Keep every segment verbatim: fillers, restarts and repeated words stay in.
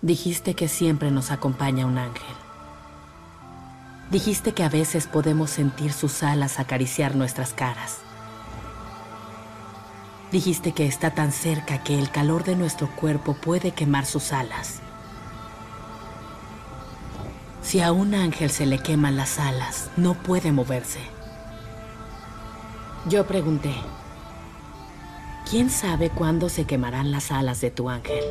Dijiste que siempre nos acompaña un ángel. Dijiste que a veces podemos sentir sus alas acariciar nuestras caras. Dijiste que está tan cerca que el calor de nuestro cuerpo puede quemar sus alas. Si a un ángel se le queman las alas, no puede moverse. Yo pregunté, ¿quién sabe cuándo se quemarán las alas de tu ángel?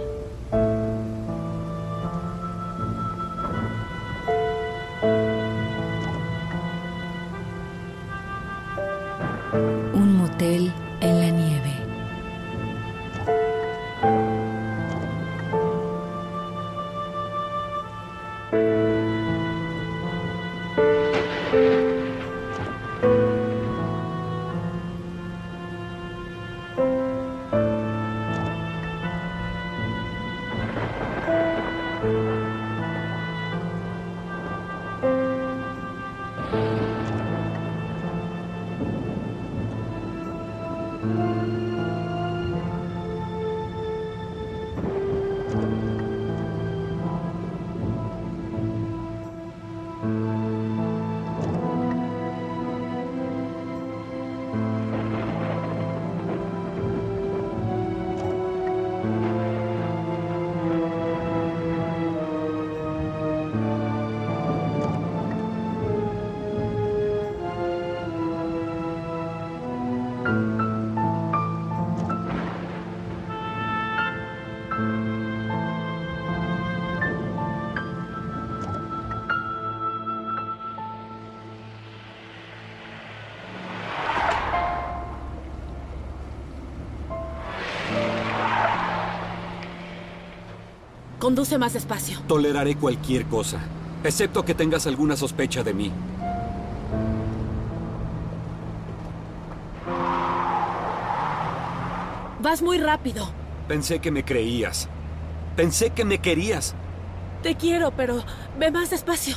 Un motel en la nieve. Conduce más despacio. Toleraré cualquier cosa, excepto que tengas alguna sospecha de mí. Vas muy rápido. Pensé que me creías. Pensé que me querías. Te quiero, pero ve más despacio.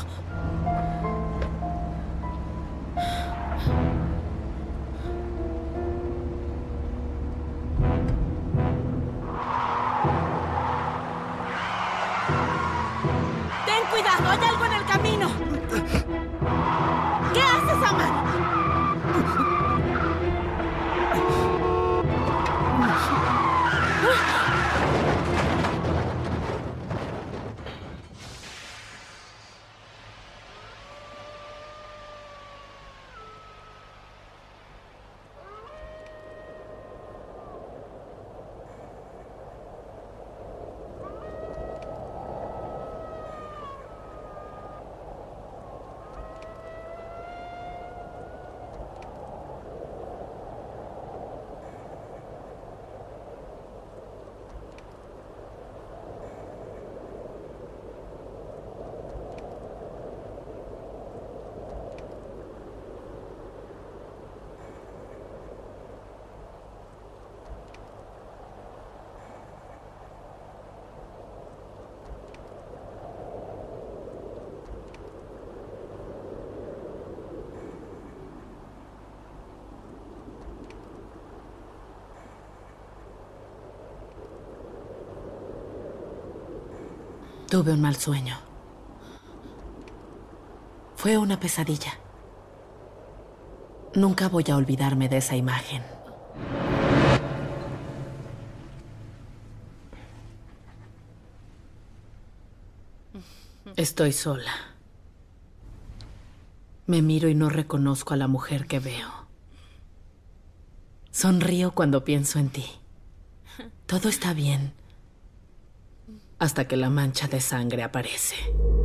¡Ten cuidado! ¡Hay algo en el camino! ¿Qué haces, Aman? Tuve un mal sueño. Fue una pesadilla. Nunca voy a olvidarme de esa imagen. Estoy sola. Me miro y no reconozco a la mujer que veo. Sonrío cuando pienso en ti. Todo está bien. Hasta que la mancha de sangre aparece.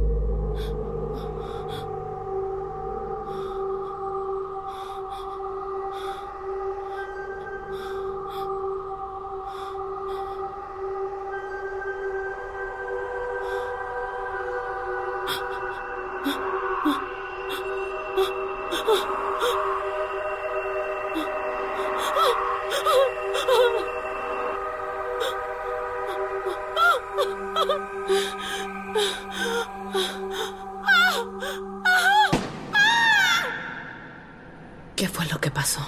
¿Qué fue lo que pasó?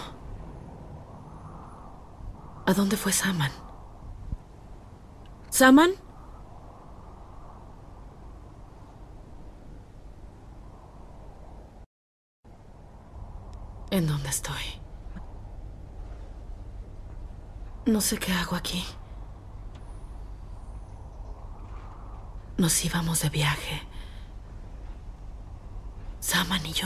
¿A dónde fue Saman? ¿Saman? ¿En dónde estoy? No sé qué hago aquí. Nos íbamos de viaje. Saman y yo.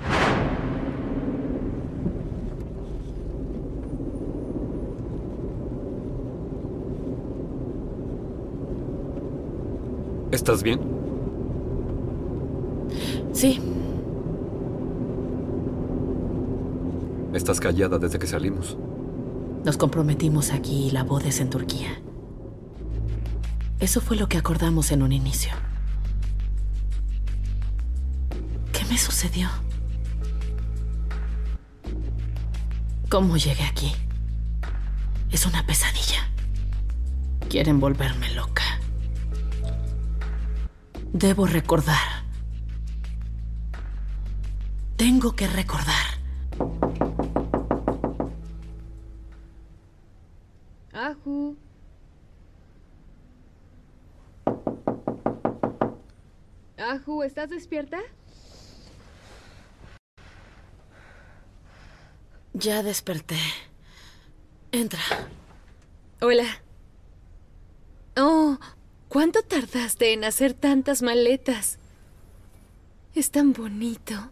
¿Estás bien? Sí. Estás callada desde que salimos. Nos comprometimos aquí y la boda es en Turquía. Eso fue lo que acordamos en un inicio. ¿Qué me sucedió? ¿Cómo llegué aquí? Es una pesadilla. Quieren volverme loca. Debo recordar. Tengo que recordar. Ahu. Ahu, ¿estás despierta? Ya desperté. Entra. Hola. Oh, ¿cuánto tardaste en hacer tantas maletas? Es tan bonito.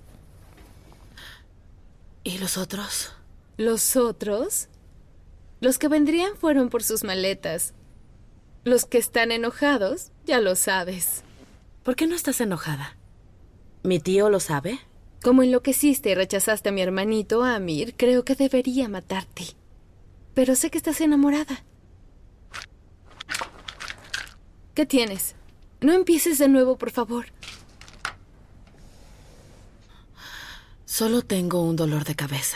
¿Y los otros? ¿Los otros? Los que vendrían fueron por sus maletas. Los que están enojados, ya lo sabes. ¿Por qué no estás enojada? ¿Mi tío lo sabe? Como enloqueciste y rechazaste a mi hermanito Amir, creo que debería matarte. Pero sé que estás enamorada. ¿Qué tienes? No empieces de nuevo, por favor. Solo tengo un dolor de cabeza.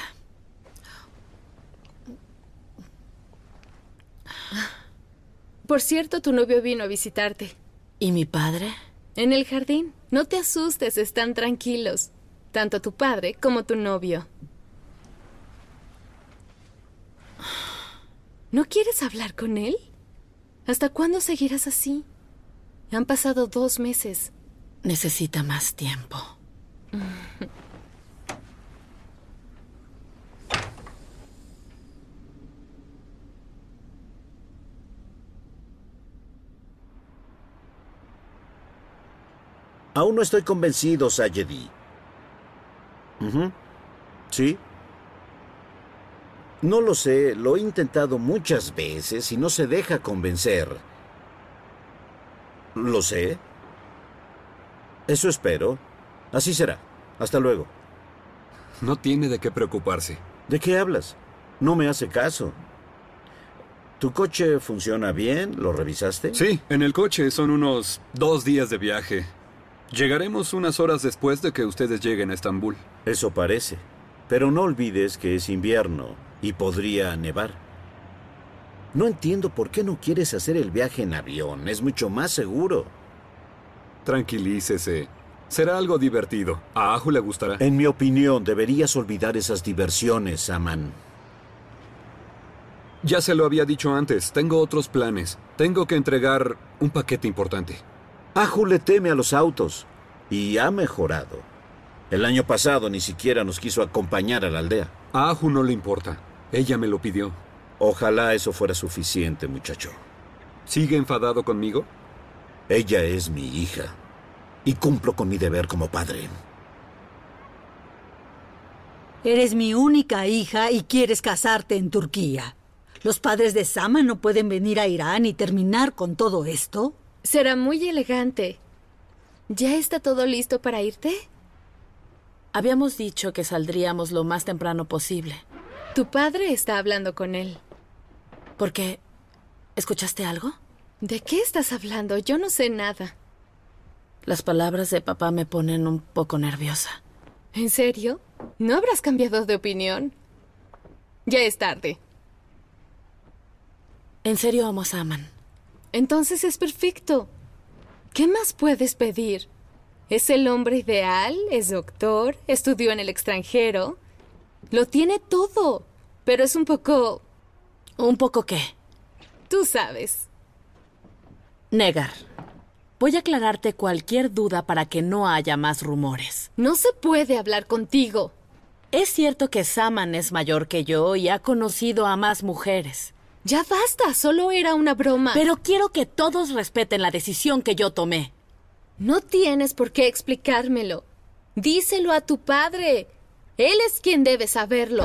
Por cierto, tu novio vino a visitarte. ¿Y mi padre? En el jardín. No te asustes, están tranquilos. Tanto tu padre como tu novio. ¿No quieres hablar con él? ¿Hasta cuándo seguirás así? Han pasado dos meses. Necesita más tiempo. Aún no estoy convencido, Sayedi. Ujú. ¿Sí? No lo sé, lo he intentado muchas veces y no se deja convencer. Lo sé. Eso espero. Así será. Hasta luego. No tiene de qué preocuparse. ¿De qué hablas? No me hace caso. ¿Tu coche funciona bien? ¿Lo revisaste? Sí, en el coche son unos dos días de viaje. Llegaremos unas horas después de que ustedes lleguen a Estambul. Eso parece. Pero no olvides que es invierno y podría nevar. No entiendo por qué no quieres hacer el viaje en avión. Es mucho más seguro. Tranquilícese. Será algo divertido. A Ahu le gustará. En mi opinión, deberías olvidar esas diversiones, Saman. Ya se lo había dicho antes. Tengo otros planes. Tengo que entregar un paquete importante. Ahu le teme a los autos y ha mejorado. El año pasado ni siquiera nos quiso acompañar a la aldea. A Ahu no le importa. Ella me lo pidió. Ojalá eso fuera suficiente, muchacho. ¿Sigue enfadado conmigo? Ella es mi hija y cumplo con mi deber como padre. Eres mi única hija y quieres casarte en Turquía. ¿Los padres de Saman no pueden venir a Irán y terminar con todo esto? Será muy elegante. ¿Ya está todo listo para irte? Habíamos dicho que saldríamos lo más temprano posible. Tu padre está hablando con él. ¿Por qué? ¿Escuchaste algo? ¿De qué estás hablando? Yo no sé nada. Las palabras de papá me ponen un poco nerviosa. ¿En serio? ¿No habrás cambiado de opinión? Ya es tarde. En serio amo a Saman. Entonces es perfecto. ¿Qué más puedes pedir? Es el hombre ideal, es doctor, estudió en el extranjero. Lo tiene todo, pero es un poco... ¿Un poco qué? Tú sabes. Negar. Voy a aclararte cualquier duda para que no haya más rumores. No se puede hablar contigo. Es cierto que Saman es mayor que yo y ha conocido a más mujeres. Ya basta, solo era una broma. Pero quiero que todos respeten la decisión que yo tomé. No tienes por qué explicármelo. Díselo a tu padre. Él es quien debe saberlo.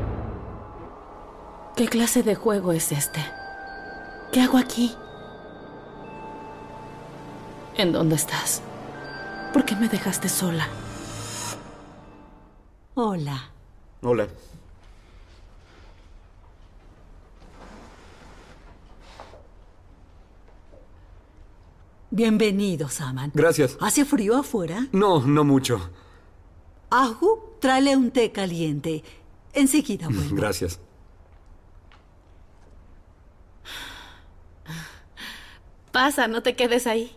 ¿Qué clase de juego es este? ¿Qué hago aquí? ¿En dónde estás? ¿Por qué me dejaste sola? Hola. Hola. Bienvenido, Saman. Gracias. ¿Hace frío afuera? No, no mucho. Ahu, tráele un té caliente. Enseguida vuelvo. Gracias. Pasa, no te quedes ahí.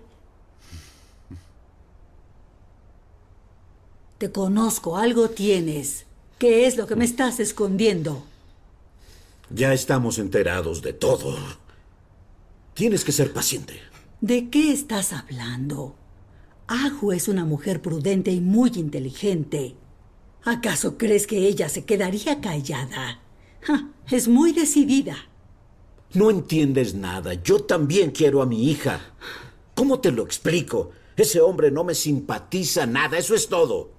Te conozco, algo tienes. ¿Qué es lo que me estás escondiendo? Ya estamos enterados de todo. Tienes que ser paciente. ¿De qué estás hablando? Ahu es una mujer prudente y muy inteligente. ¿Acaso crees que ella se quedaría callada? Ja, es muy decidida. No entiendes nada. Yo también quiero a mi hija. ¿Cómo te lo explico? Ese hombre no me simpatiza nada, eso es todo.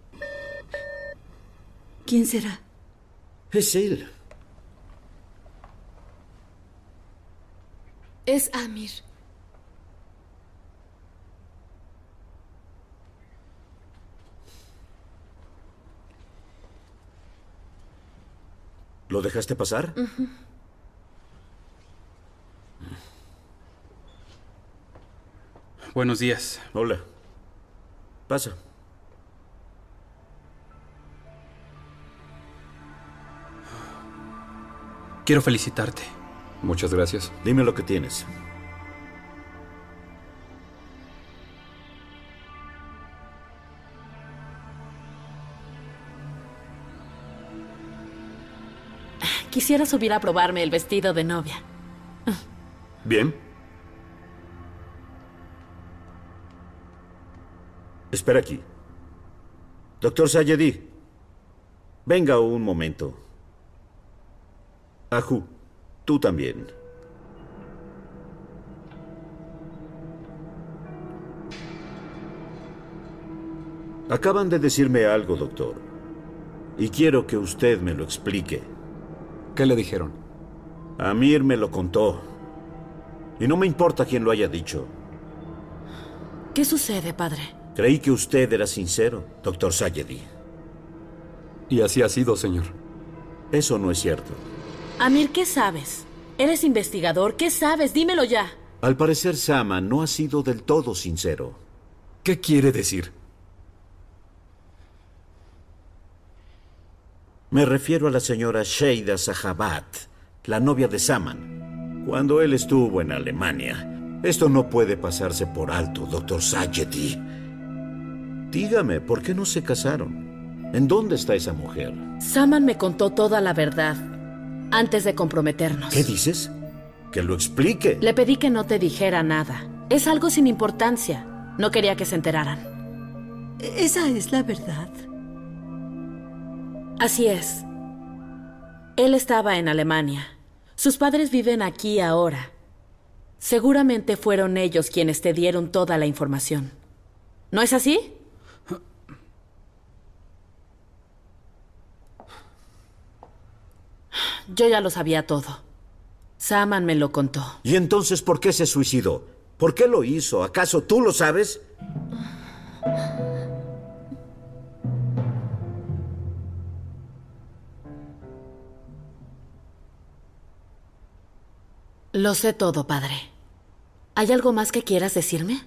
¿Quién será? Es él. Es Amir. ¿Lo dejaste pasar? Uh-huh. Buenos días. Hola. Pasa. Quiero felicitarte. Muchas gracias. Dime lo que tienes. Quisiera subir a probarme el vestido de novia. ¿Bien? Espera aquí. Doctor Sayedi, venga un momento. Ahu, tú también. Acaban de decirme algo, doctor. Y quiero que usted me lo explique. ¿Qué le dijeron? Amir me lo contó. Y no me importa quién lo haya dicho. ¿Qué sucede, padre? Creí que usted era sincero, doctor Sayedi. Y así ha sido, señor. Eso no es cierto. Amir, ¿qué sabes? Eres investigador, ¿qué sabes? Dímelo ya. Al parecer, Sama no ha sido del todo sincero. ¿Qué quiere decir? Me refiero a la señora Sheida Sahabat, la novia de Saman, cuando él estuvo en Alemania. Esto no puede pasarse por alto, doctor Sayedi. Dígame, ¿por qué no se casaron? ¿En dónde está esa mujer? Saman me contó toda la verdad antes de comprometernos. ¿Qué dices? Que lo explique. Le pedí que no te dijera nada. Es algo sin importancia. No quería que se enteraran. ¿Esa es la verdad? Así es. Él estaba en Alemania. Sus padres viven aquí ahora. Seguramente fueron ellos quienes te dieron toda la información. ¿No es así? Yo ya lo sabía todo. Saman me lo contó. ¿Y entonces por qué se suicidó? ¿Por qué lo hizo? ¿Acaso tú lo sabes? Lo sé todo, padre. ¿Hay algo más que quieras decirme?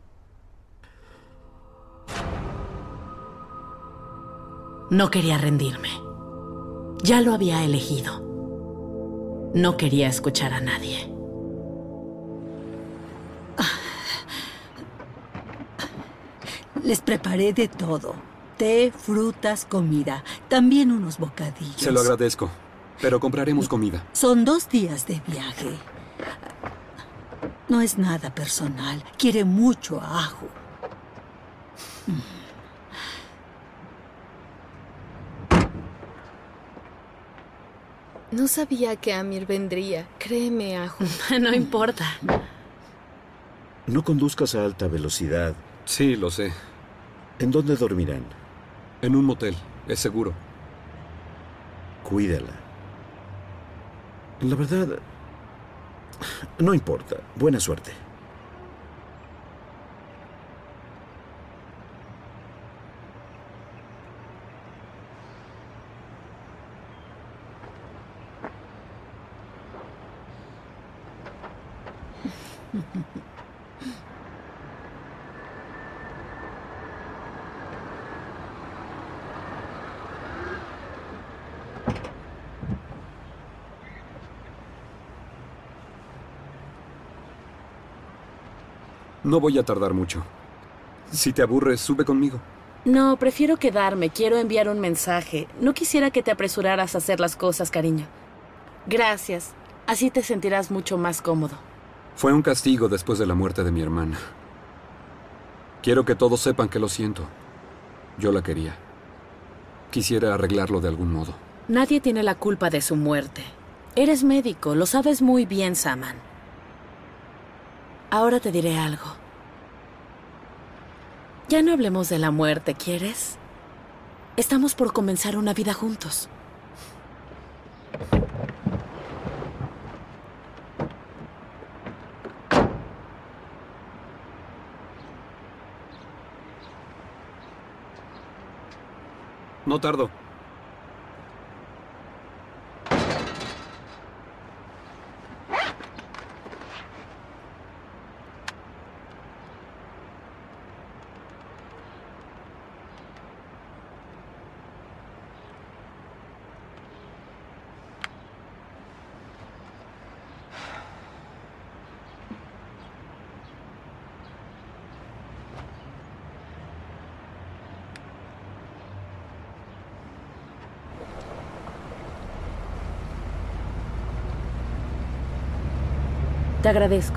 No quería rendirme. Ya lo había elegido. No quería escuchar a nadie. Les preparé de todo. Té, frutas, comida. También unos bocadillos. Se lo agradezco, pero compraremos comida. Son dos días de viaje. No es nada personal. Quiere mucho a Ahu. No sabía que Amir vendría. Créeme, Ahu. No importa. No conduzcas a alta velocidad. Sí, lo sé. ¿En dónde dormirán? En un motel, es seguro. Cuídala. La verdad, no importa. Buena suerte. No voy a tardar mucho. Si te aburres, sube conmigo. No, prefiero quedarme. Quiero enviar un mensaje. No quisiera que te apresuraras a hacer las cosas, cariño. Gracias. Así te sentirás mucho más cómodo. Fue un castigo después de la muerte de mi hermana. Quiero que todos sepan que lo siento. Yo la quería. Quisiera arreglarlo de algún modo. Nadie tiene la culpa de su muerte. Eres médico, lo sabes muy bien, Saman. Ahora te diré algo. Ya no hablemos de la muerte, ¿quieres? Estamos por comenzar una vida juntos. No tardo. Te agradezco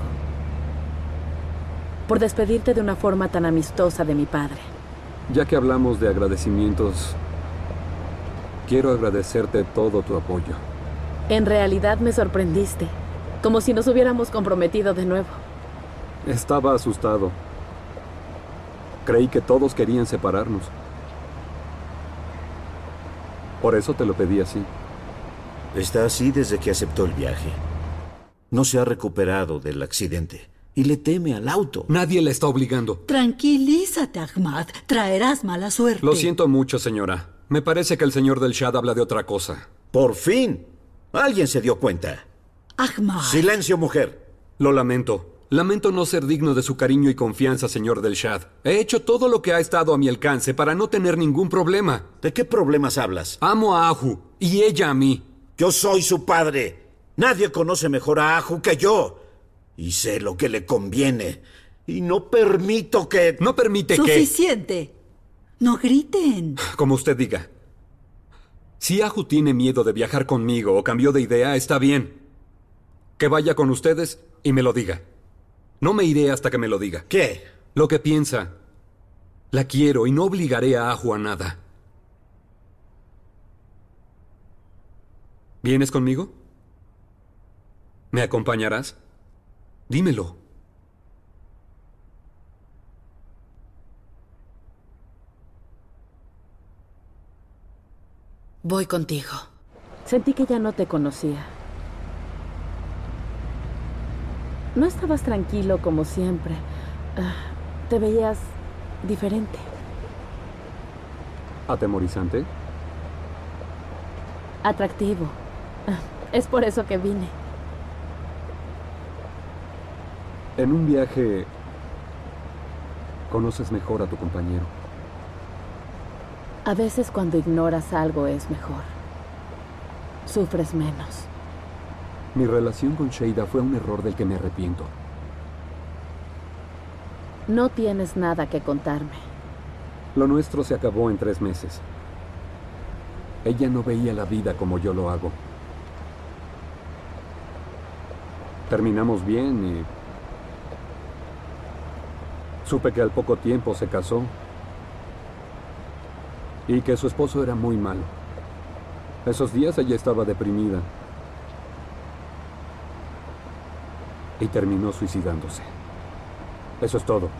por despedirte de una forma tan amistosa de mi padre. Ya que hablamos de agradecimientos, quiero agradecerte todo tu apoyo. En realidad me sorprendiste, como si nos hubiéramos comprometido de nuevo. Estaba asustado. Creí que todos querían separarnos. Por eso te lo pedí así. Está así desde que aceptó el viaje. No se ha recuperado del accidente y le teme al auto. Nadie le está obligando. Tranquilízate, Ahmad. Traerás mala suerte. Lo siento mucho, señora. Me parece que el señor del Shad habla de otra cosa. ¡Por fin! Alguien se dio cuenta. Ahmad. Silencio, mujer. Lo lamento. Lamento no ser digno de su cariño y confianza, señor del Shad. He hecho todo lo que ha estado a mi alcance para no tener ningún problema. ¿De qué problemas hablas? Amo a Ahu y ella a mí. Yo soy su padre. Nadie conoce mejor a Ahu que yo. Y sé lo que le conviene. Y no permito que... No permite que... Suficiente. No griten. Como usted diga. Si Ahu tiene miedo de viajar conmigo o cambió de idea, está bien. Que vaya con ustedes y me lo diga. No me iré hasta que me lo diga. ¿Qué? Lo que piensa. La quiero y no obligaré a Ahu a nada. ¿Vienes conmigo? ¿Me acompañarás? Dímelo. Voy contigo. Sentí que ya no te conocía. No estabas tranquilo como siempre. Uh, te veías diferente. ¿Atemorizante? Atractivo. Es por eso que vine. En un viaje, conoces mejor a tu compañero. A veces cuando ignoras algo es mejor. Sufres menos. Mi relación con Sheida fue un error del que me arrepiento. No tienes nada que contarme. Lo nuestro se acabó en tres meses. Ella no veía la vida como yo lo hago. Terminamos bien y... supe que al poco tiempo se casó. Y que su esposo era muy malo. Esos días ella estaba deprimida. y terminó suicidándose. Eso es todo.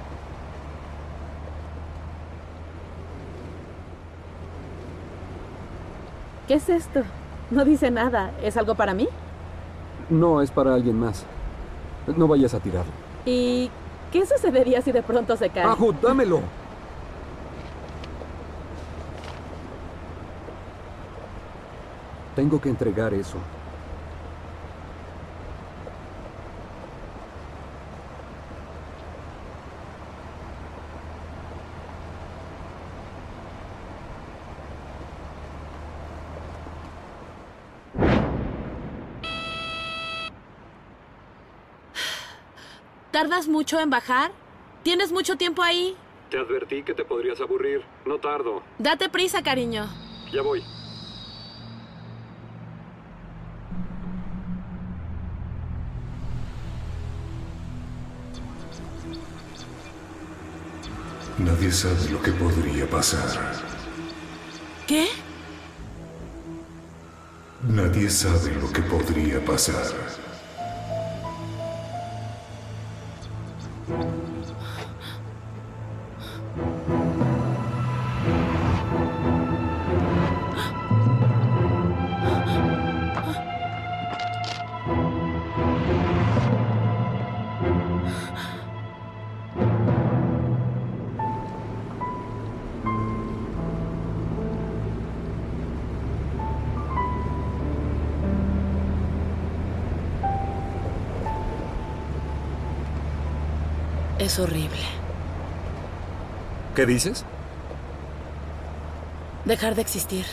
¿Qué es esto? No dice nada. ¿Es algo para mí? No, es para alguien más. No vayas a tirarlo. ¿Y qué sucedería si de pronto se cae? ¡Ahu, dámelo! Tengo que entregar eso. ¿Tardas mucho en bajar? ¿Tienes mucho tiempo ahí? Te advertí que te podrías aburrir. No tardo. Date prisa, cariño. Ya voy. Nadie sabe lo que podría pasar. ¿Qué? Nadie sabe lo que podría pasar. Es horrible. ¿Qué dices? Dejar de existir.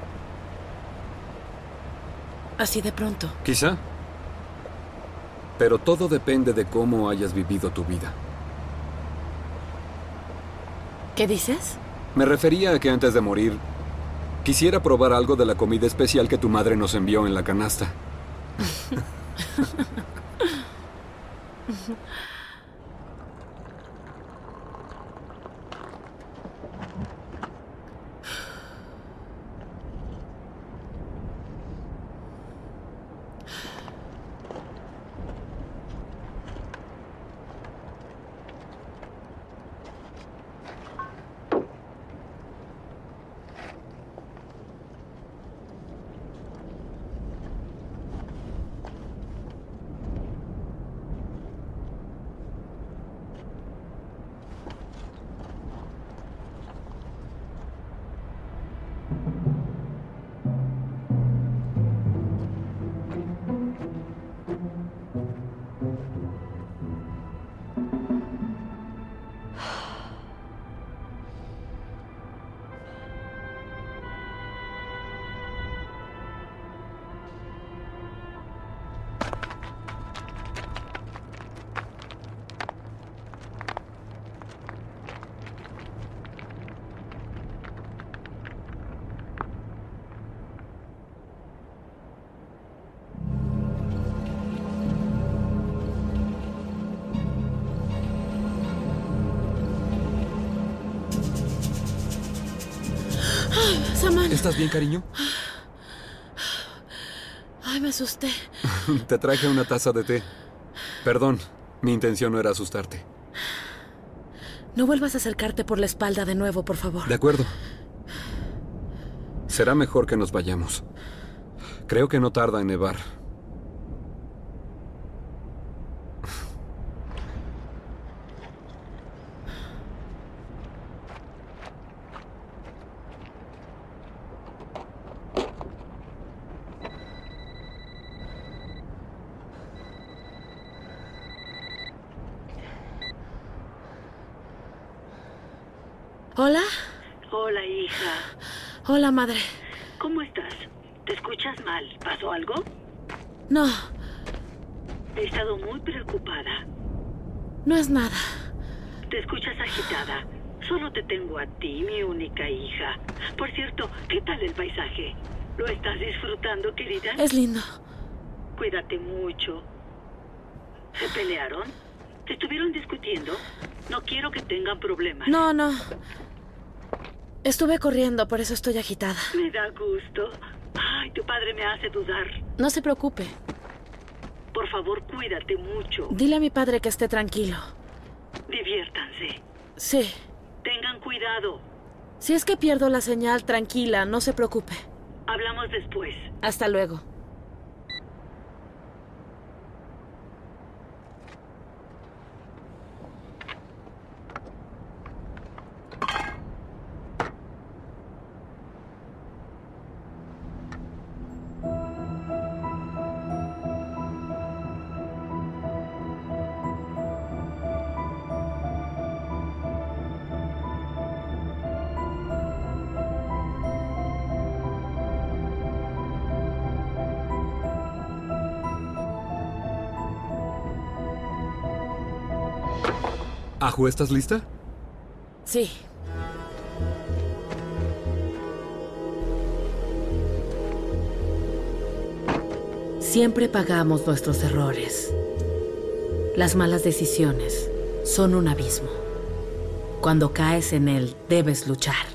Así de pronto. Quizá. Pero todo depende de cómo hayas vivido tu vida. ¿Qué dices? Me refería a que antes de morir, quisiera probar algo de la comida especial que tu madre nos envió en la canasta. Saman. ¿Estás bien, cariño? Ay, me asusté. Te traje una taza de té. Perdón, mi intención no era asustarte. No vuelvas a acercarte por la espalda de nuevo, por favor. De acuerdo. Será mejor que nos vayamos. Creo que no tarda en nevar. ¿Hola? Hola, hija. Hola, madre. ¿Cómo estás? ¿Te escuchas mal? ¿Pasó algo? No, He estado muy preocupada. no es nada. Te escuchas agitada. Solo te tengo a ti, mi única hija. Por cierto, ¿qué tal el paisaje? ¿Lo estás disfrutando, querida? Es lindo. Cuídate mucho. ¿Se pelearon? ¿Se estuvieron discutiendo? No quiero que tengan problemas. No, no. Estuve corriendo, por eso estoy agitada. Me da gusto. Ay, tu padre me hace dudar. No se preocupe. Por favor, cuídate mucho. Dile a mi padre que esté tranquilo. Diviértanse. Sí. Tengan cuidado. Si es que pierdo la señal, tranquila, no se preocupe. Hablamos después. Hasta luego. Aju, ¿estás lista? Sí. Siempre pagamos nuestros errores. Las malas decisiones son un abismo. Cuando caes en él, debes luchar.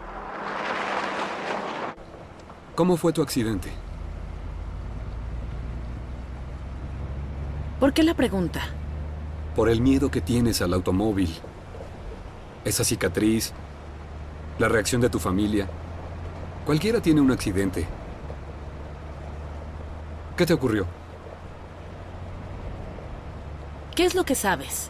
¿Cómo fue tu accidente? ¿Por qué la pregunta? Por el miedo que tienes al automóvil. Esa cicatriz. La reacción de tu familia. Cualquiera tiene un accidente. ¿Qué te ocurrió? ¿Qué es lo que sabes?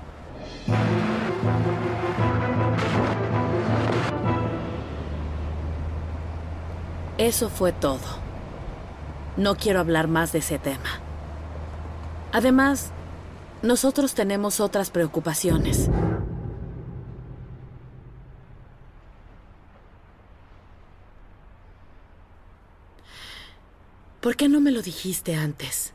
Eso fue todo. No quiero hablar más de ese tema. Además, nosotros tenemos otras preocupaciones. ¿Por qué no me lo dijiste antes?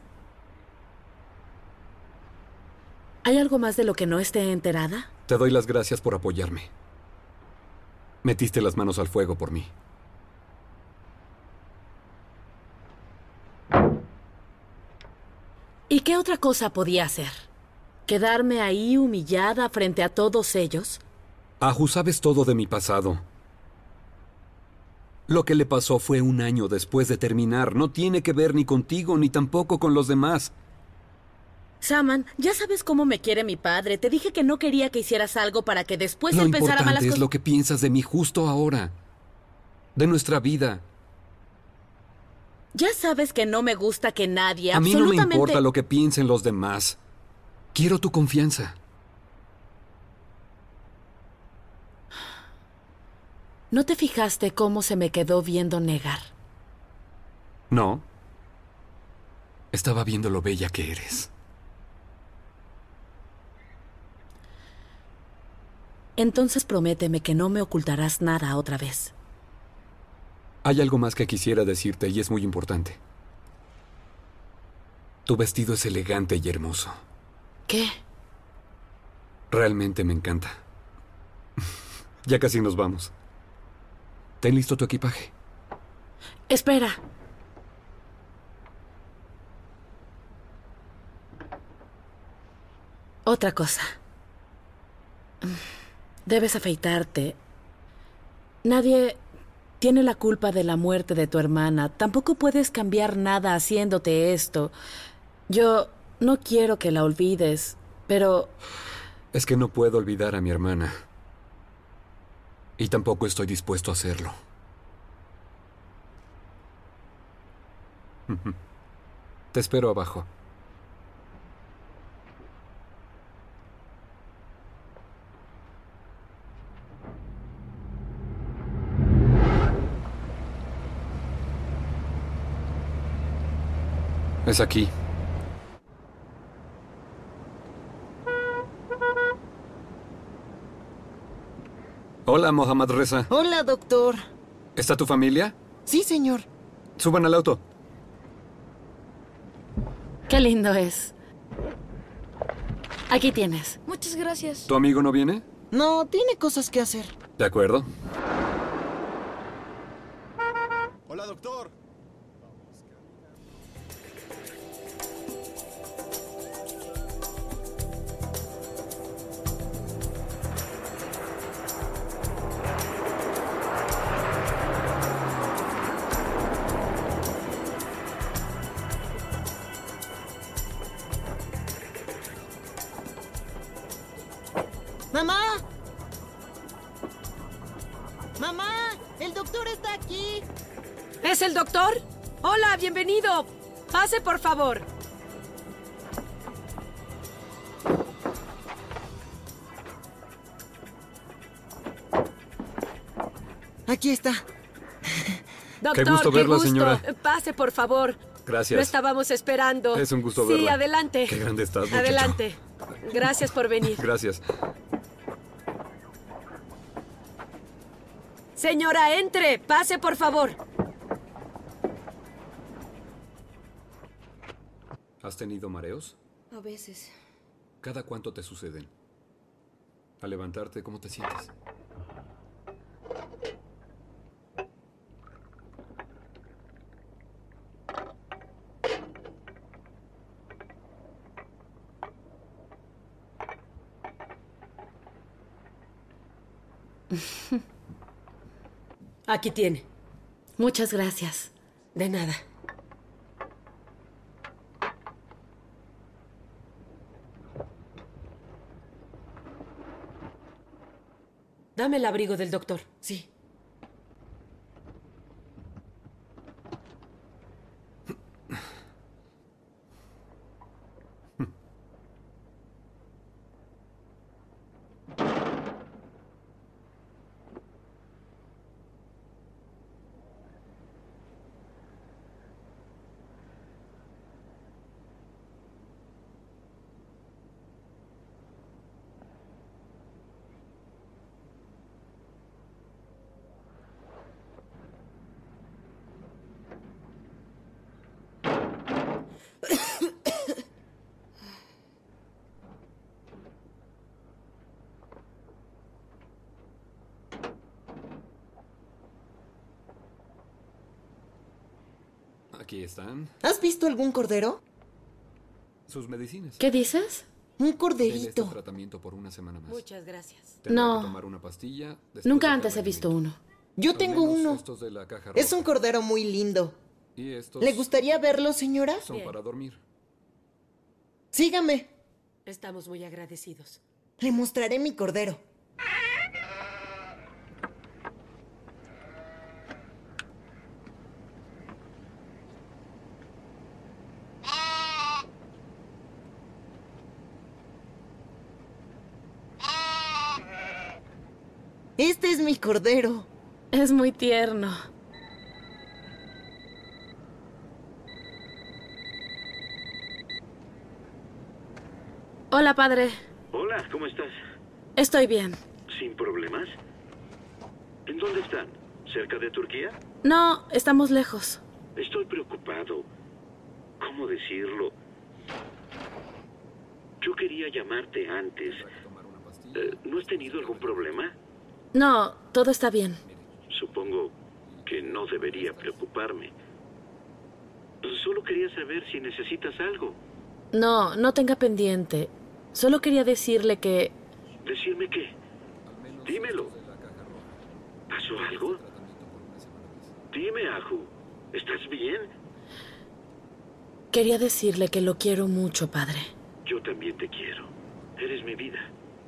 ¿Hay algo más de lo que no esté enterada? Te doy las gracias por apoyarme. Metiste las manos al fuego por mí. ¿Y qué otra cosa podía hacer? ¿Quedarme ahí humillada frente a todos ellos? Aju, sabes todo de mi pasado. Lo que le pasó fue un año después de terminar. No tiene que ver ni contigo ni tampoco con los demás. Saman, ya sabes cómo me quiere mi padre. Te dije que no quería que hicieras algo para que después Lo él pensara malas importante es cosas. lo que piensas de mí justo ahora. De nuestra vida. Ya sabes que no me gusta que nadie, A mí no me absolutamente... importa lo que piensen los demás. Quiero tu confianza. ¿No te fijaste cómo se me quedó viendo Negar? No. Estaba viendo lo bella que eres. Entonces prométeme que no me ocultarás nada otra vez. Hay algo más que quisiera decirte y es muy importante. Tu vestido es elegante y hermoso. ¿Qué? Realmente me encanta. Ya casi nos vamos. ¿Ten listo tu equipaje? Espera. Otra cosa. Debes afeitarte. Nadie tiene la culpa de la muerte de tu hermana. Tampoco puedes cambiar nada haciéndote esto. Yo no quiero que la olvides, pero... Es que no puedo olvidar a mi hermana. Y tampoco estoy dispuesto a hacerlo. Te espero abajo. Es aquí. Hola, Mohammad Reza. Hola, doctor. ¿Está tu familia? Sí, señor. Suban al auto. Qué lindo es. Aquí tienes. Muchas gracias. ¿Tu amigo no viene? No, tiene cosas que hacer. De acuerdo. Hola, doctor. ¡Mamá! ¡Mamá! ¡El doctor está aquí! ¿Es el doctor? Hola, bienvenido. Pase, por favor. Aquí está. Doctor, Qué gusto verla, señora. Pase, por favor. Gracias. Lo estábamos esperando. Es un gusto sí, verla. Sí, adelante. Qué grande estás, muchacho. Adelante. Gracias por venir. Gracias. Señora, entre. Pase, por favor. ¿Has tenido mareos? A veces. ¿Cada cuánto te suceden? Al levantarte, ¿cómo te sientes? Aquí tiene. Muchas gracias. De nada. Dame el abrigo del doctor. Sí. Aquí están. ¿Has visto algún cordero? Sus medicinas. ¿Qué dices? Un Ten corderito. este tratamiento por una semana más. Muchas gracias. Tendrá No. que tomar una pastilla después Nunca de antes cada he visto alimento. uno. Yo Al tengo menos uno. estos de la caja Es roja. un cordero muy lindo. Y estos ¿Le gustaría verlo, señora? son Bien. para dormir. Sígame. Estamos muy agradecidos. Le mostraré mi cordero. Este es mi cordero. Es muy tierno. Hola, padre. Hola, ¿cómo estás? Estoy bien. ¿Sin problemas? ¿En dónde están? ¿Cerca de Turquía? No, estamos lejos. Estoy preocupado. ¿Cómo decirlo? Yo quería llamarte antes. Eh, ¿No has tenido algún problema? No, todo está bien. Supongo que no debería preocuparme. Solo quería saber si necesitas algo. No, no tenga pendiente. Solo quería decirle que... ¿Decirme qué? Dímelo. ¿Pasó algo? Dime, Ahu. ¿Estás bien? Quería decirle que lo quiero mucho, padre. Yo también te quiero. Eres mi vida.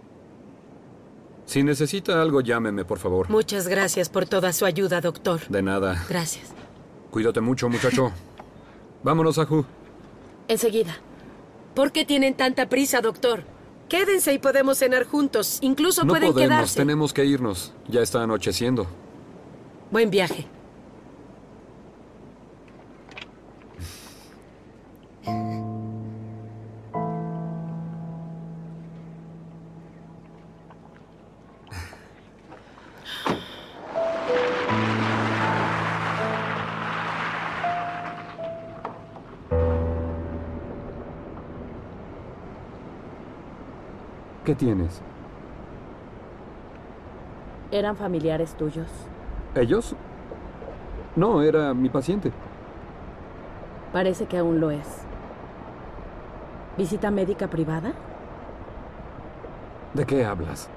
Si necesita algo, llámeme, por favor. Muchas gracias por toda su ayuda, doctor. De nada. Gracias. Cuídate mucho, muchacho. Vámonos, Ahu. Enseguida. ¿Por qué tienen tanta prisa, doctor? Quédense y podemos cenar juntos. Incluso No pueden podemos, quedarse. tenemos que irnos. Ya está anocheciendo. Buen viaje. ¿Qué tienes? ¿Eran familiares tuyos? ¿Ellos? No, era mi paciente. Parece que aún lo es. ¿Visita médica privada? ¿De qué hablas?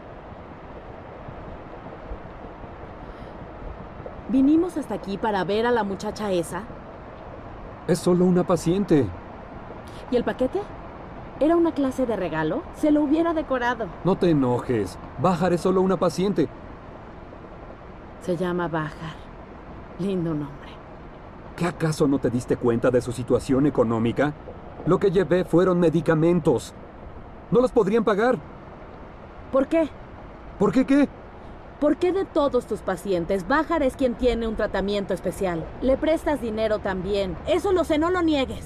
Vinimos hasta aquí para ver a la muchacha esa. Es solo una paciente. ¿Y el paquete? ¿Era una clase de regalo? Se lo hubiera decorado. No te enojes. Bahar es solo una paciente. Se llama Bahar. Lindo nombre. ¿Qué acaso no te diste cuenta de su situación económica? Lo que llevé fueron medicamentos. No los podrían pagar. ¿Por qué? ¿Por qué qué? ¿Por qué de todos tus pacientes, Bahar es quien tiene un tratamiento especial? Le prestas dinero también. Eso lo sé, no lo niegues.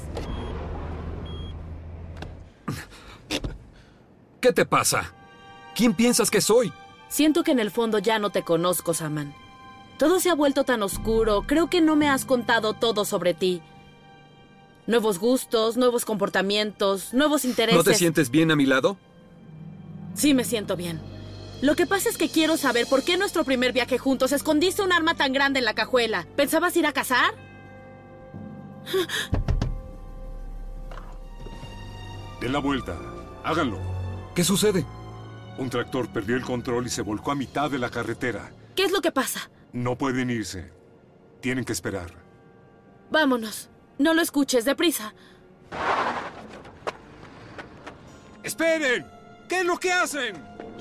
¿Qué te pasa? ¿Quién piensas que soy? Siento que en el fondo ya no te conozco, Saman. Todo se ha vuelto tan oscuro. Creo que no me has contado todo sobre ti. Nuevos gustos, nuevos comportamientos, nuevos intereses. ¿No te sientes bien a mi lado? Sí, me siento bien. Lo que pasa es que quiero saber por qué en nuestro primer viaje juntos escondiste un arma tan grande en la cajuela. ¿Pensabas ir a cazar? Den la vuelta. Háganlo. ¿Qué sucede? Un tractor perdió el control y se volcó a mitad de la carretera. ¿Qué es lo que pasa? No pueden irse. Tienen que esperar. Vámonos. No lo escuches, deprisa. ¡Esperen! ¿Qué es lo que hacen?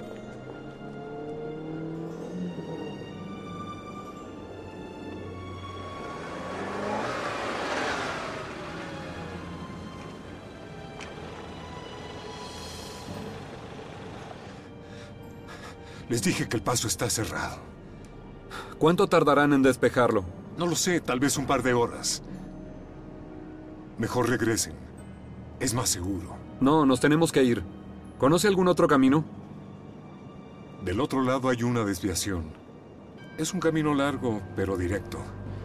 Les dije que el paso está cerrado. ¿Cuánto tardarán en despejarlo? No lo sé, tal vez un par de horas. Mejor regresen. Es más seguro. No, nos tenemos que ir. ¿Conoce algún otro camino? Del otro lado hay una desviación. Es un camino largo, pero directo.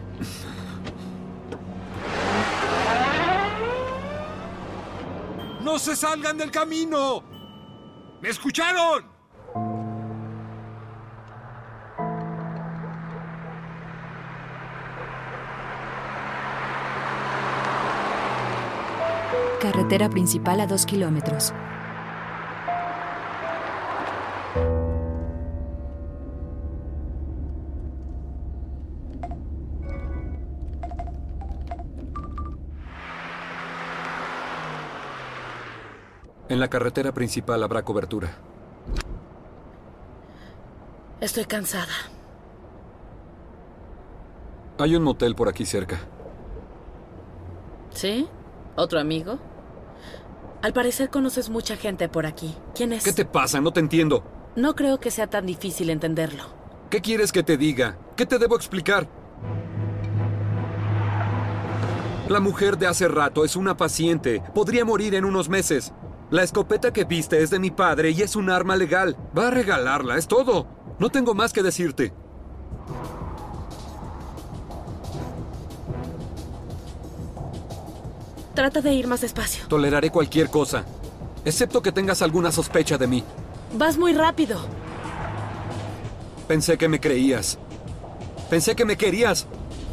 ¡No se salgan del camino! ¿Me escucharon? Carretera principal a dos kilómetros. En la carretera principal habrá cobertura. Estoy cansada. Hay un motel por aquí cerca. ¿Sí? ¿Otro amigo? Al parecer conoces mucha gente por aquí. ¿Quién es? ¿Qué te pasa? No te entiendo. No creo que sea tan difícil entenderlo. ¿Qué quieres que te diga? ¿Qué te debo explicar? La mujer de hace rato es una paciente. Podría morir en unos meses. La escopeta que viste es de mi padre y es un arma legal. Va a regalarla, es todo. No tengo más que decirte. Trata de ir más despacio. Toleraré cualquier cosa, excepto que tengas alguna sospecha de mí. Vas muy rápido. Pensé que me creías. Pensé que me querías.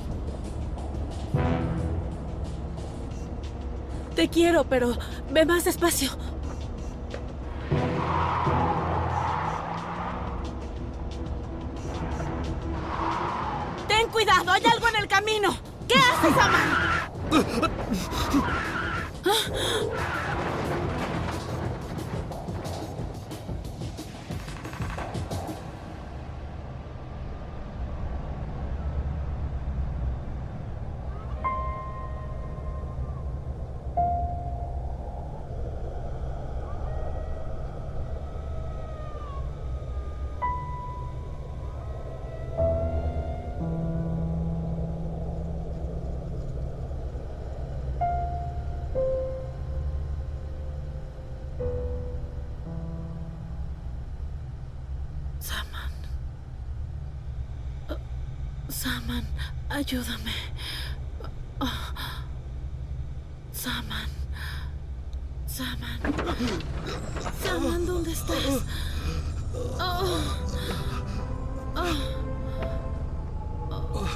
Te quiero, pero ve más despacio. Ten cuidado, hay algo en el camino. ¿Qué haces, Saman? Saman, ayúdame. Oh. Saman. Saman. Saman, ¿dónde estás? Oh. Oh. Oh.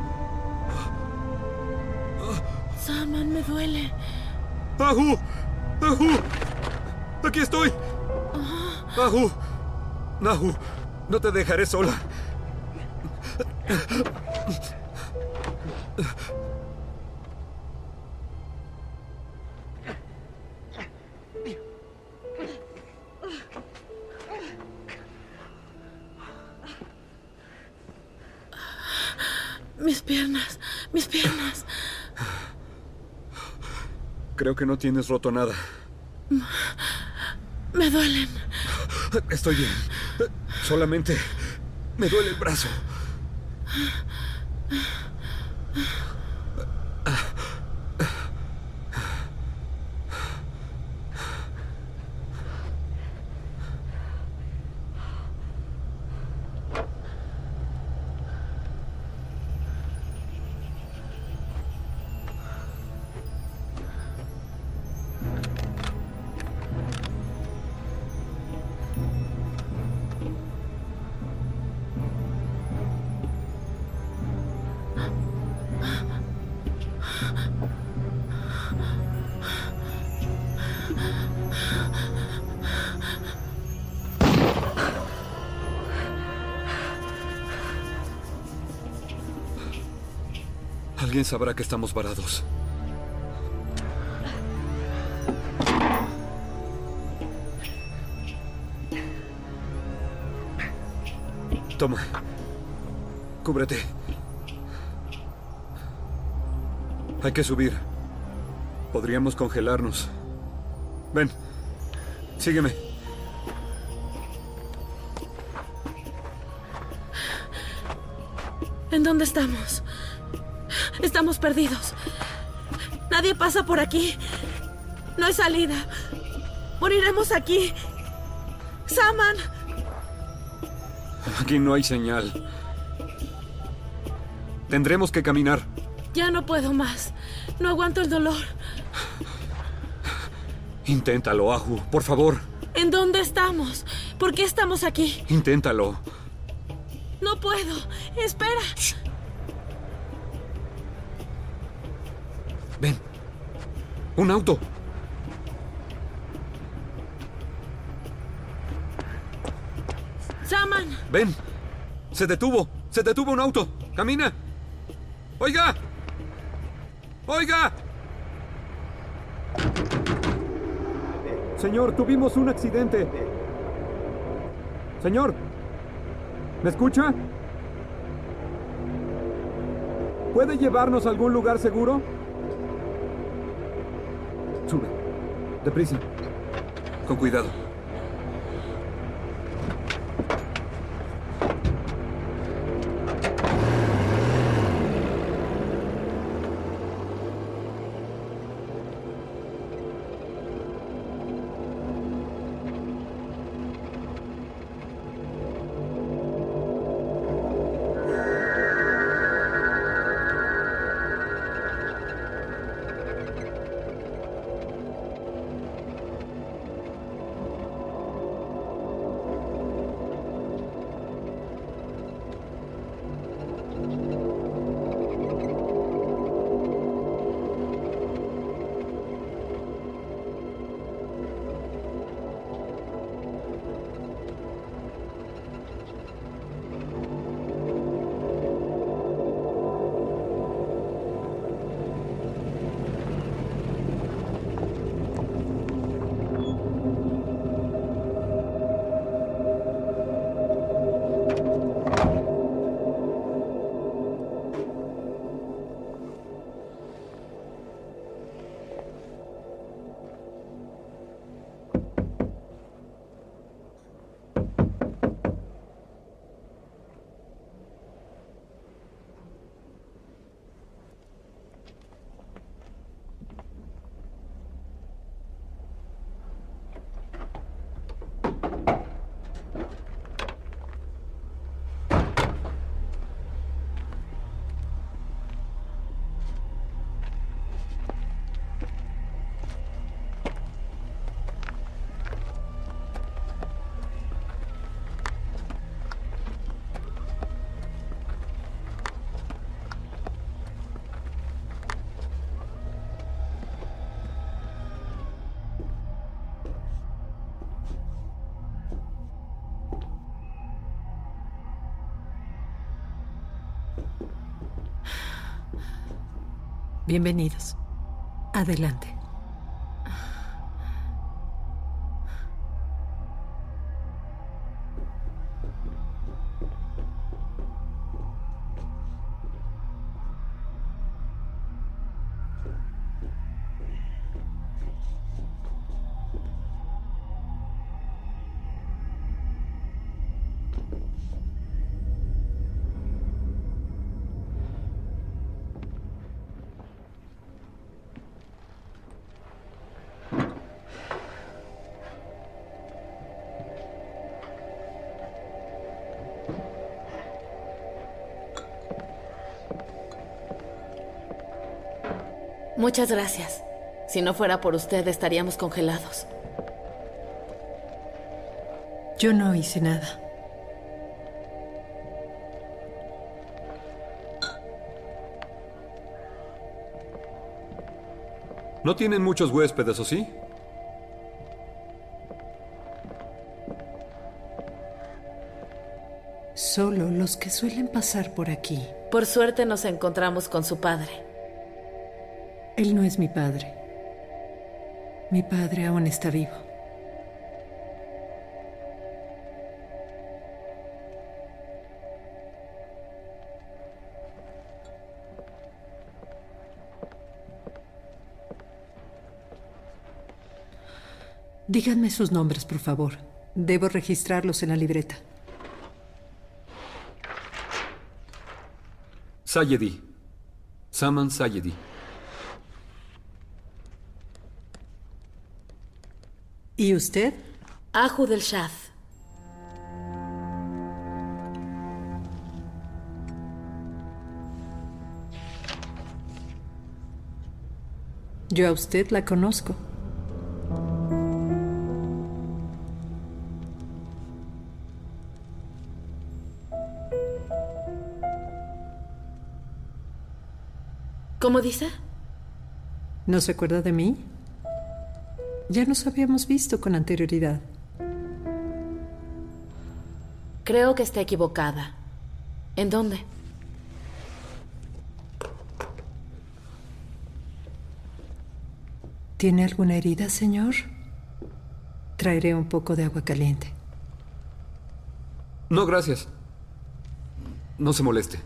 Saman, me duele. ¡Ahu! ¡Nahu! ¡Aquí estoy! ¡Nahu! ¡Nahu! No te dejaré sola. Mis piernas, mis piernas. Creo que no tienes roto nada. Me duelen. Estoy bien. Solamente me duele el brazo. Alguien sabrá que estamos varados. Toma. Cúbrete. Hay que subir. Podríamos congelarnos. Ven. Sígueme. ¿En dónde estamos? Estamos perdidos. Nadie pasa por aquí. No hay salida. Moriremos aquí. Saman. Aquí no hay señal. Tendremos que caminar. Ya no puedo más. No aguanto el dolor. Inténtalo, Ahu, por favor. ¿En dónde estamos? ¿Por qué estamos aquí? Inténtalo. No puedo. Espera. Shh. Ven. Un auto. Saman. Ven. Se detuvo. Se detuvo un auto. Camina. Oiga. Oiga. Señor, tuvimos un accidente. Señor. ¿Me escucha? ¿Puede llevarnos a algún lugar seguro? Sube. Deprisa. Con cuidado. Bienvenidos. Adelante. Muchas gracias. Si no fuera por usted, estaríamos congelados. Yo no hice nada. No tienen muchos huéspedes, ¿o sí? Solo los que suelen pasar por aquí. Por suerte nos encontramos con su padre. Él no es mi padre. Mi padre aún está vivo. Díganme sus nombres, por favor. Debo registrarlos en la libreta. Sayedi. Saman Sayedi. ¿Y usted? Ahu del Shah. Yo a usted la conozco. ¿Cómo dice? ¿No se acuerda de mí? Ya nos habíamos visto con anterioridad. Creo que está equivocada. ¿En dónde? ¿Tiene alguna herida, señor? Traeré un poco de agua caliente. No, gracias. No se moleste.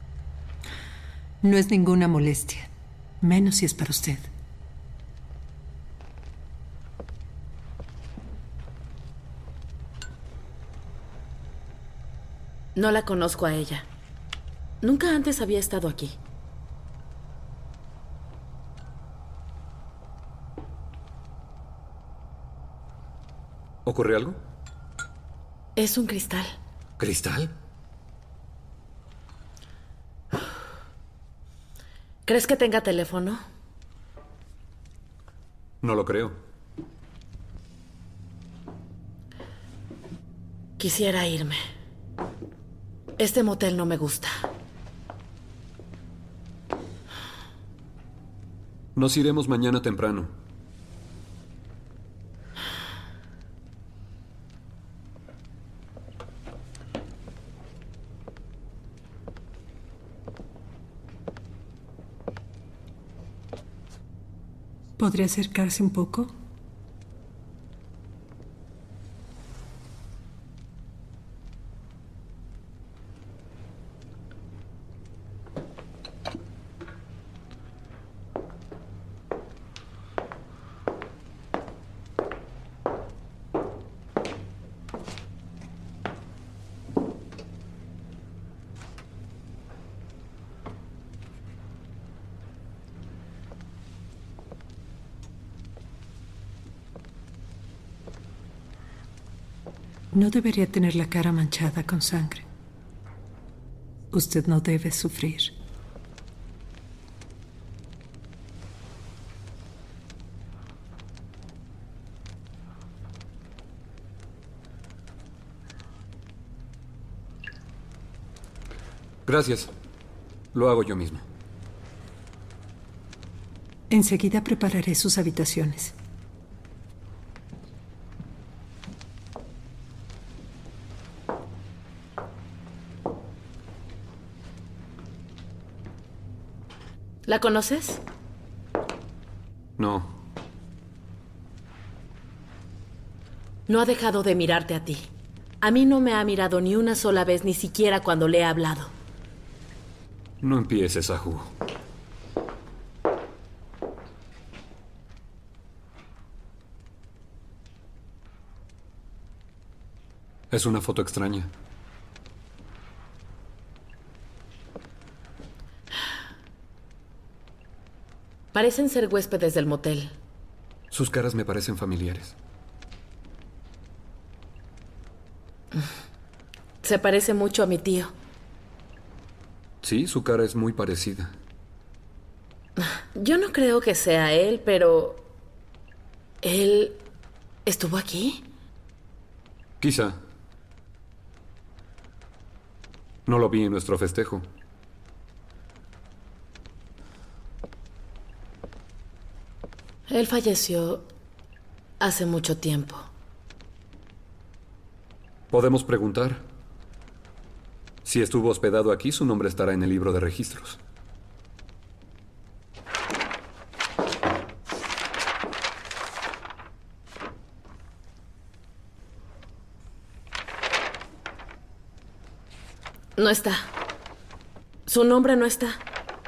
No es ninguna molestia, menos si es para usted. No la conozco a ella. Nunca antes había estado aquí. ¿Ocurre algo? Es un cristal. ¿Cristal? ¿Crees que tenga teléfono? No lo creo. Quisiera irme. Este motel no me gusta. Nos iremos mañana temprano. ¿Podría acercarse un poco? No debería tener la cara manchada con sangre. Usted no debe sufrir. Gracias. Lo hago yo mismo. Enseguida prepararé sus habitaciones. ¿La conoces? No. No ha dejado de mirarte a ti. A mí no me ha mirado ni una sola vez, ni siquiera cuando le he hablado. No empieces, Ahu. Es una foto extraña. Parecen ser huéspedes del motel. Sus caras me parecen familiares. Se parece mucho a mi tío. Sí, su cara es muy parecida. Yo no creo que sea él, pero... ¿Él estuvo aquí? Quizá. No lo vi en nuestro festejo. Él falleció hace mucho tiempo. Podemos preguntar. Si estuvo hospedado aquí, su nombre estará en el libro de registros. No está. Su nombre no está.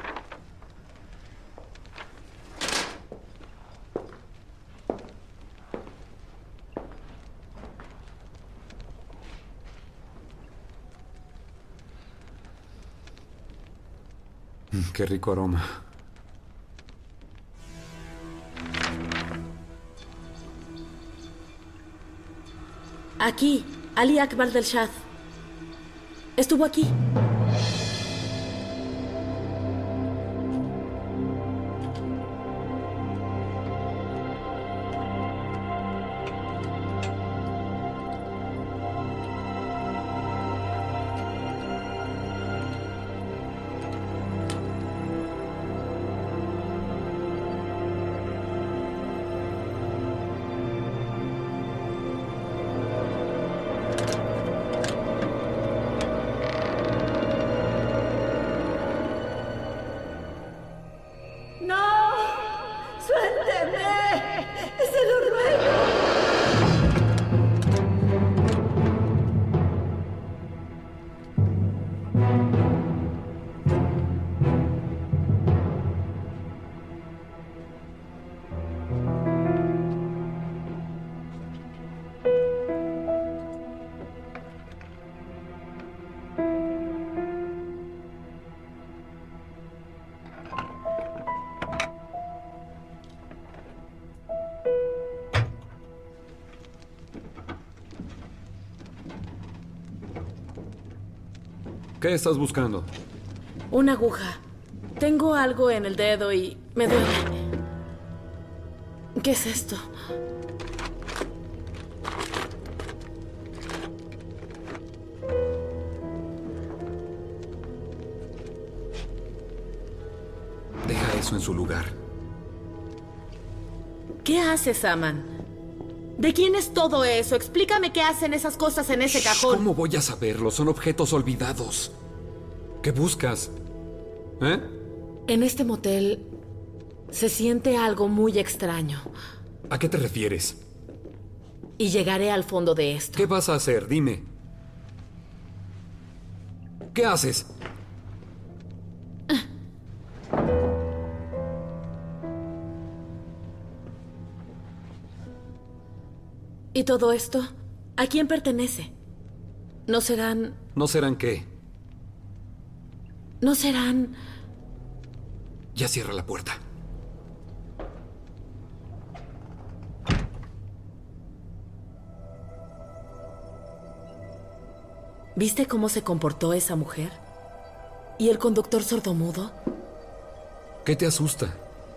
Qué rico aroma. Aquí, Ali Akbar del Shah. Estuvo aquí. ¿Qué estás buscando? Una aguja. Tengo algo en el dedo y me duele. ¿Qué es esto? Deja eso en su lugar. ¿Qué haces, Aman? ¿De quién es todo eso? Explícame qué hacen esas cosas en ese cajón. ¿Cómo voy a saberlo? Son objetos olvidados. ¿Qué buscas? ¿Eh? En este motel se siente algo muy extraño. ¿A qué te refieres? Y llegaré al fondo de esto. ¿Qué vas a hacer? Dime. ¿Qué haces? ¿Y todo esto? ¿A quién pertenece? ¿No serán...? ¿No serán qué? ¿No serán...? Ya cierra la puerta. ¿Viste cómo se comportó esa mujer? ¿Y el conductor sordomudo? ¿Qué te asusta?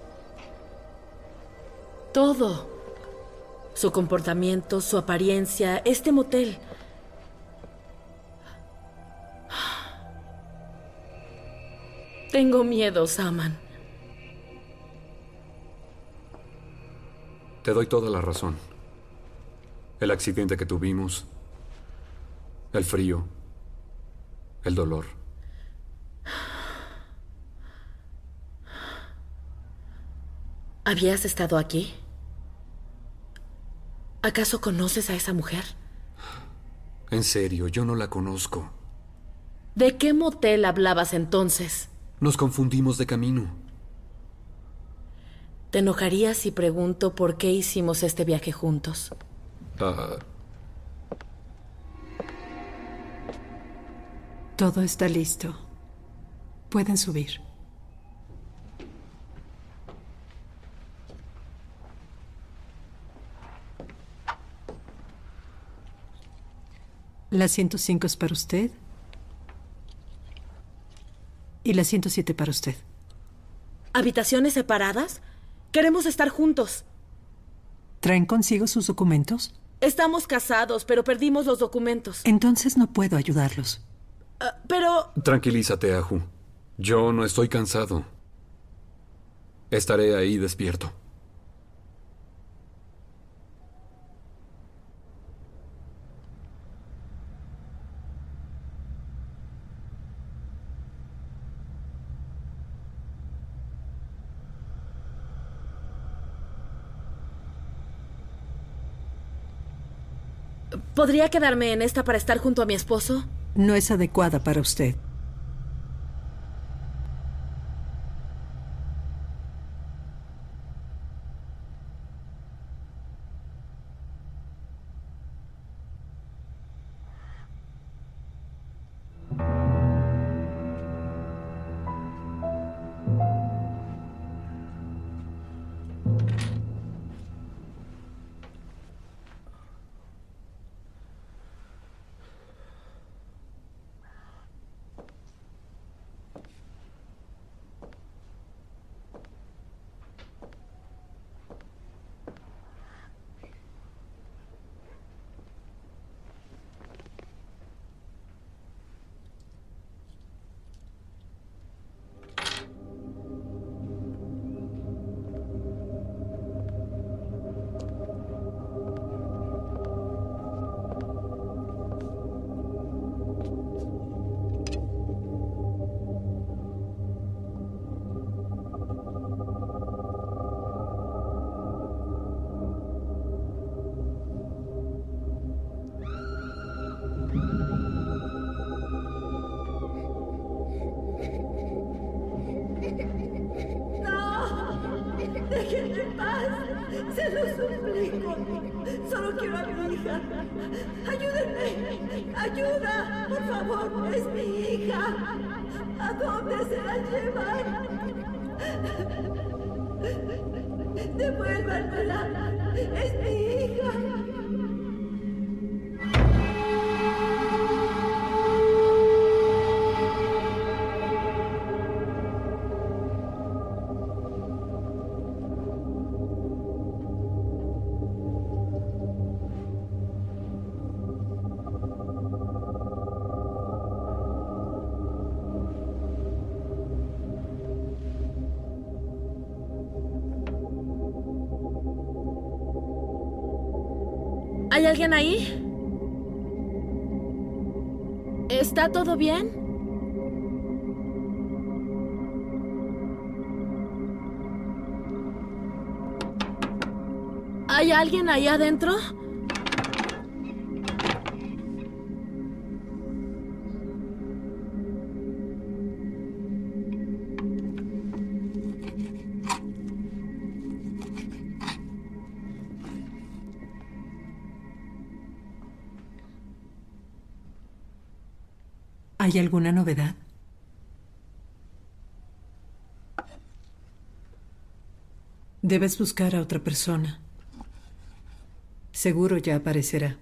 Todo. Su comportamiento, su apariencia, este motel. Tengo miedo, Saman. Te doy toda la razón. El accidente que tuvimos, el frío, el dolor. ¿Habías estado aquí? ¿Acaso conoces a esa mujer? En serio, yo no la conozco. ¿De qué motel hablabas entonces? Nos confundimos de camino. ¿Te enojarías si pregunto por qué hicimos este viaje juntos? Ah, Todo está listo. Pueden subir. La ciento cinco es para usted. Y la ciento siete para usted. ¿Habitaciones separadas? Queremos estar juntos. ¿Traen consigo sus documentos? Estamos casados, pero perdimos los documentos. Entonces no puedo ayudarlos. Uh, pero... Tranquilízate, Ahu. Yo no estoy cansado. Estaré ahí despierto. ¿Podría quedarme en esta para estar junto a mi esposo? No es adecuada para usted. Déjenme en paz. Se lo suplico. Solo quiero a mi hija. Ayúdenme. Ayuda. Por favor. Es mi hija. ¿A dónde se la llevan? Devuélvanmela. Es mi hija. ¿Hay alguien ahí? ¿Está todo bien? ¿Hay alguien ahí adentro? ¿Hay alguna novedad? Debes buscar a otra persona. Seguro ya aparecerá.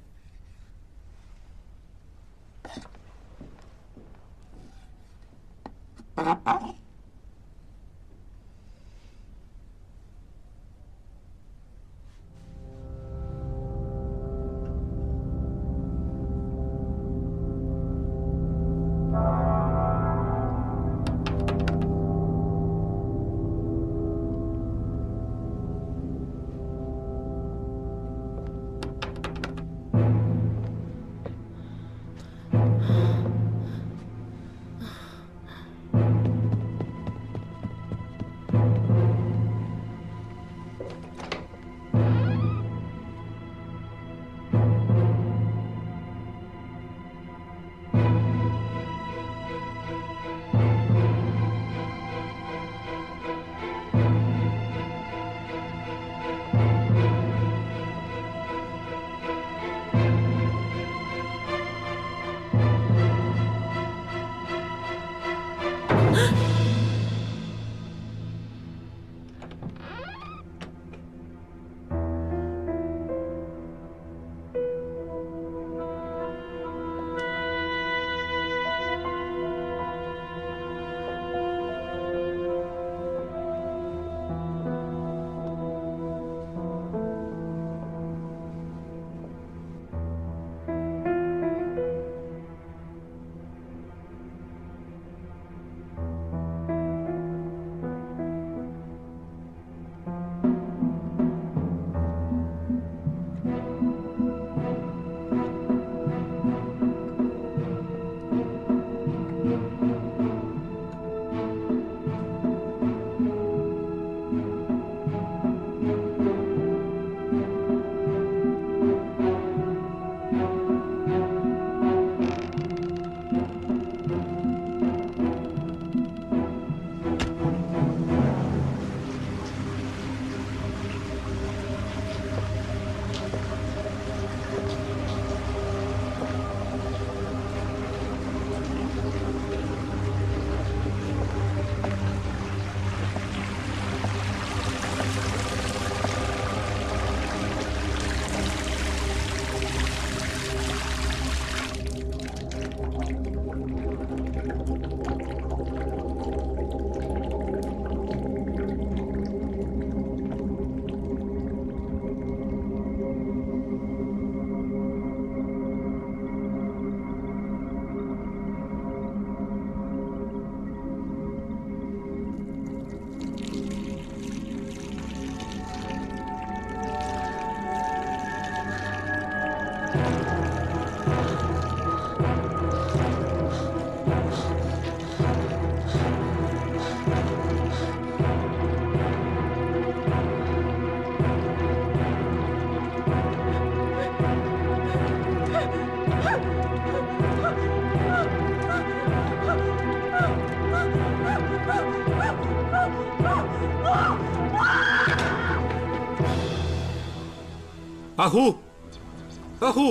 ¡Ajú! ¡Ajú!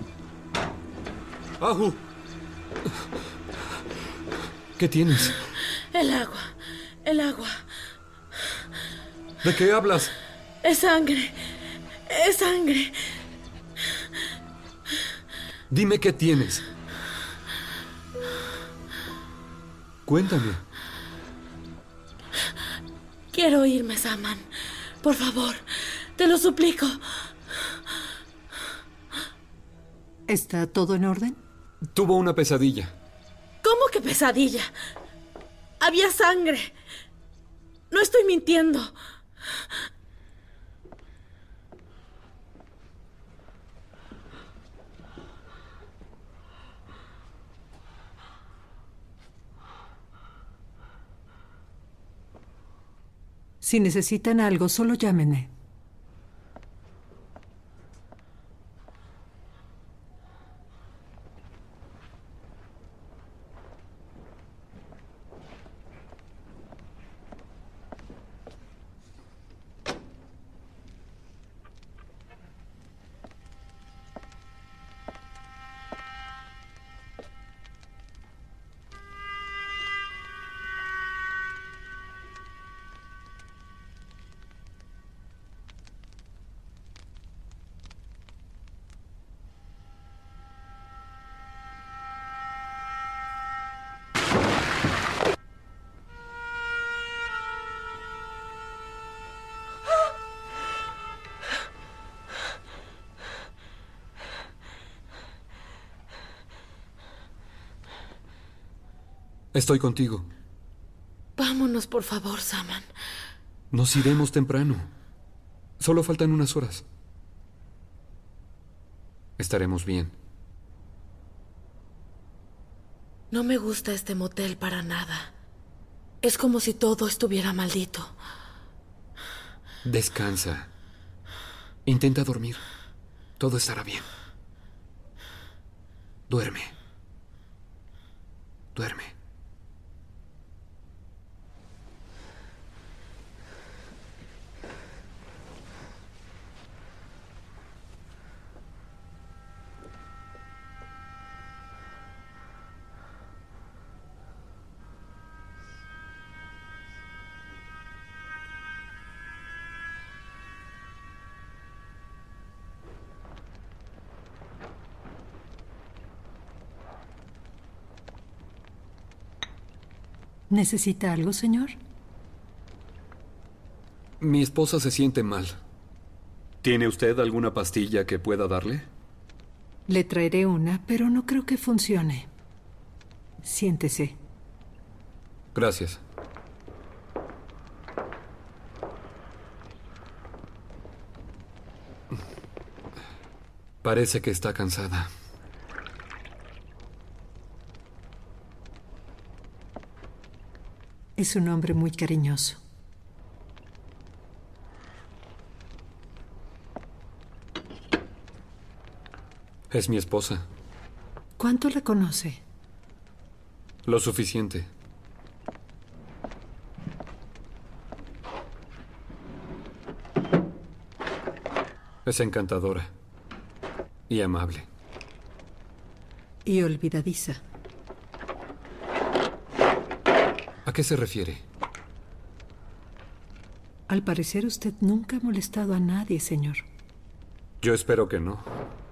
¡Ajú! ¿Qué tienes? El agua. El agua. ¿De qué hablas? Es sangre. Es sangre. Dime qué tienes. Cuéntame. Quiero irme, Saman. Por favor, te lo suplico. ¿Está todo en orden? Tuvo una pesadilla. ¿Cómo que pesadilla? Había sangre. No estoy mintiendo. Si necesitan algo, solo llámenme. Estoy contigo. Vámonos, por favor, Saman. Nos iremos temprano. Solo faltan unas horas. Estaremos bien. No me gusta este motel para nada. Es como si todo estuviera maldito. Descansa. Intenta dormir. Todo estará bien. Duerme. Duerme. ¿Necesita algo, señor? Mi esposa se siente mal. ¿Tiene usted alguna pastilla que pueda darle? Le traeré una, pero no creo que funcione. Siéntese. Gracias. Parece que está cansada. Es un hombre muy cariñoso. Es mi esposa. ¿Cuánto la conoce? Lo suficiente. Es encantadora y amable. Y olvidadiza. ¿A qué se refiere? Al parecer usted nunca ha molestado a nadie, señor. Yo espero que no.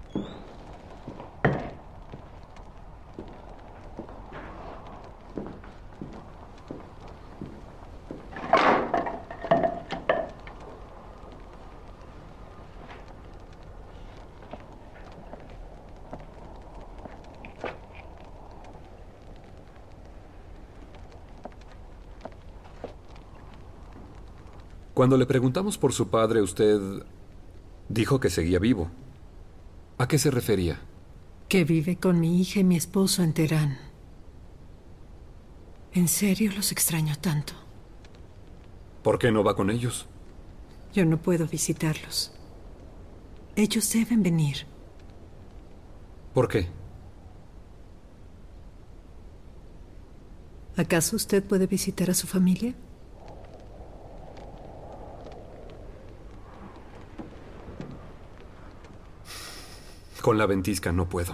Cuando le preguntamos por su padre, usted dijo que seguía vivo. ¿A qué se refería? Que vive con mi hija y mi esposo en Teherán. En serio, los extraño tanto. ¿Por qué no va con ellos? Yo no puedo visitarlos. Ellos deben venir. ¿Por qué? ¿Acaso usted puede visitar a su familia? Con la ventisca no puedo.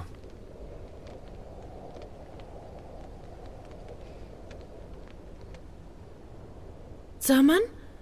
¿Saman?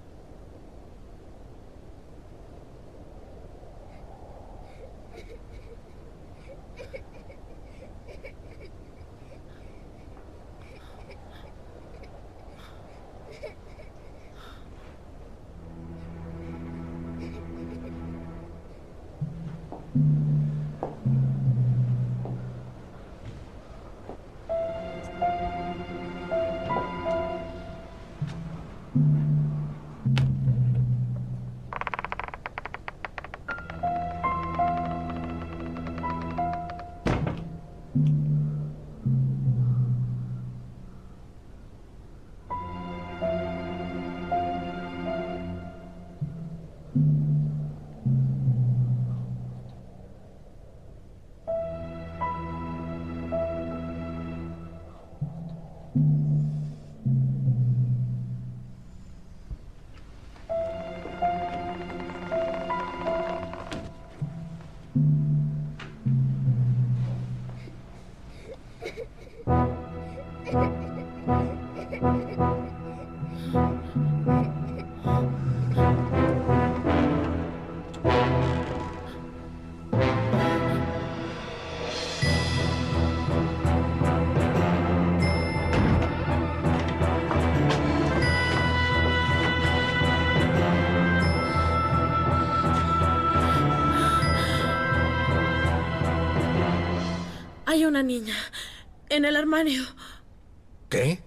Hay una niña en el armario. ¿Qué?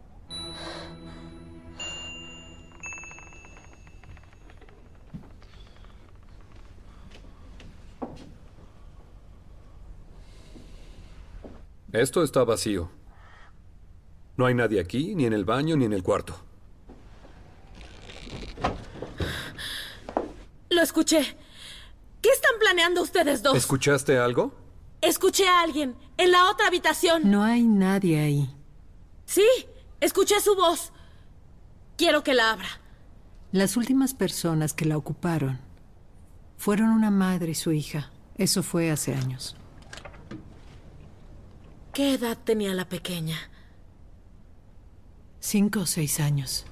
Esto está vacío. No hay nadie aquí, ni en el baño, ni en el cuarto. Lo escuché. ¿Qué están planeando ustedes dos? ¿Escuchaste algo? Escuché a alguien en la otra habitación. No hay nadie ahí. Sí, escuché su voz. Quiero que la abra. Las últimas personas que la ocuparon fueron una madre y su hija. Eso fue hace años. ¿Qué edad tenía la pequeña? Cinco o seis años.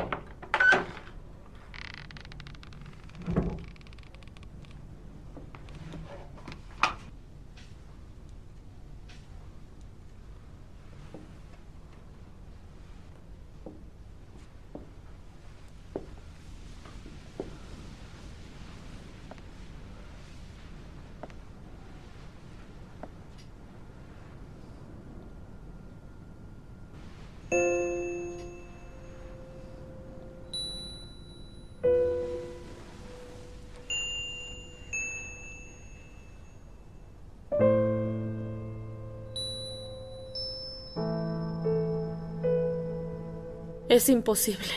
Es imposible.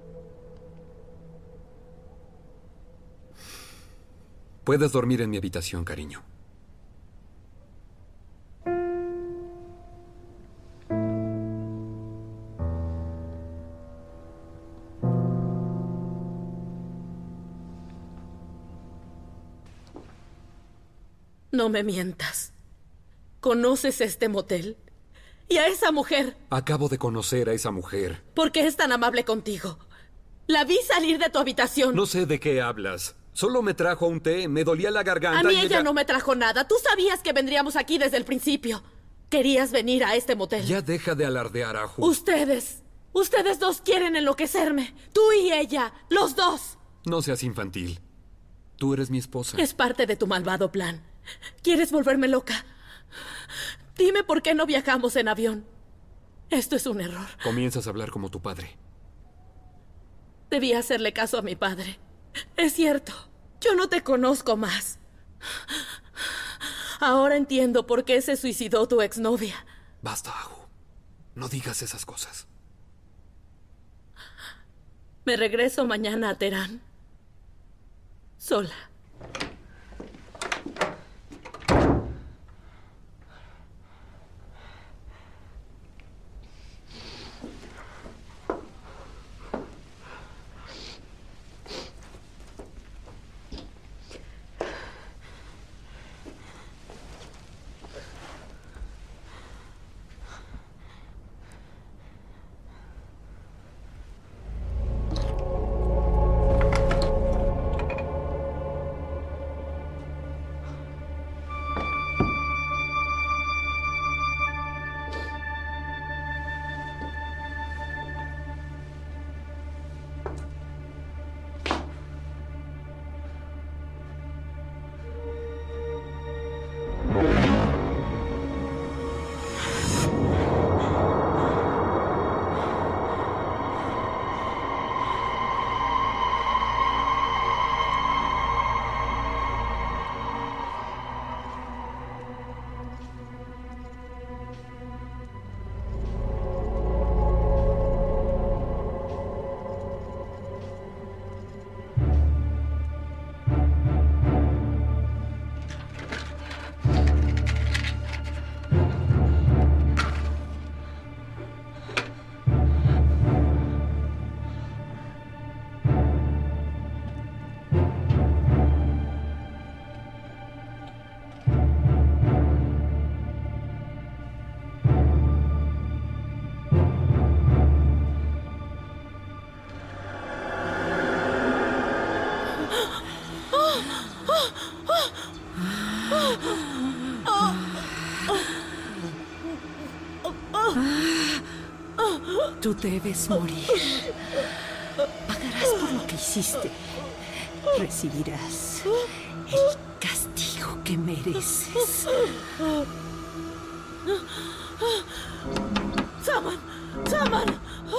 Puedes dormir en mi habitación, cariño. No me mientas. ¿Conoces este motel? ¿Y a esa mujer? Acabo de conocer a esa mujer. ¿Por qué es tan amable contigo? La vi salir de tu habitación. No sé de qué hablas. Solo me trajo un té, me dolía la garganta. A mí y ella, ella no me trajo nada. Tú sabías que vendríamos aquí desde el principio. Querías venir a este motel. Ya deja de alardear, Ahu. Ustedes. Ustedes dos quieren enloquecerme. Tú y ella. Los dos. No seas infantil. Tú eres mi esposa. Es parte de tu malvado plan. ¿Quieres volverme loca? Dime por qué no viajamos en avión. Esto es un error. Comienzas a hablar como tu padre. Debí hacerle caso a mi padre. Es cierto. Yo no te conozco más. Ahora entiendo por qué se suicidó tu exnovia. Basta, Ahu. No digas esas cosas. Me regreso mañana a Teherán. Sola. Tú debes morir. Pagarás por lo que hiciste. Recibirás el castigo que mereces. ¡Saman! ¡Saman!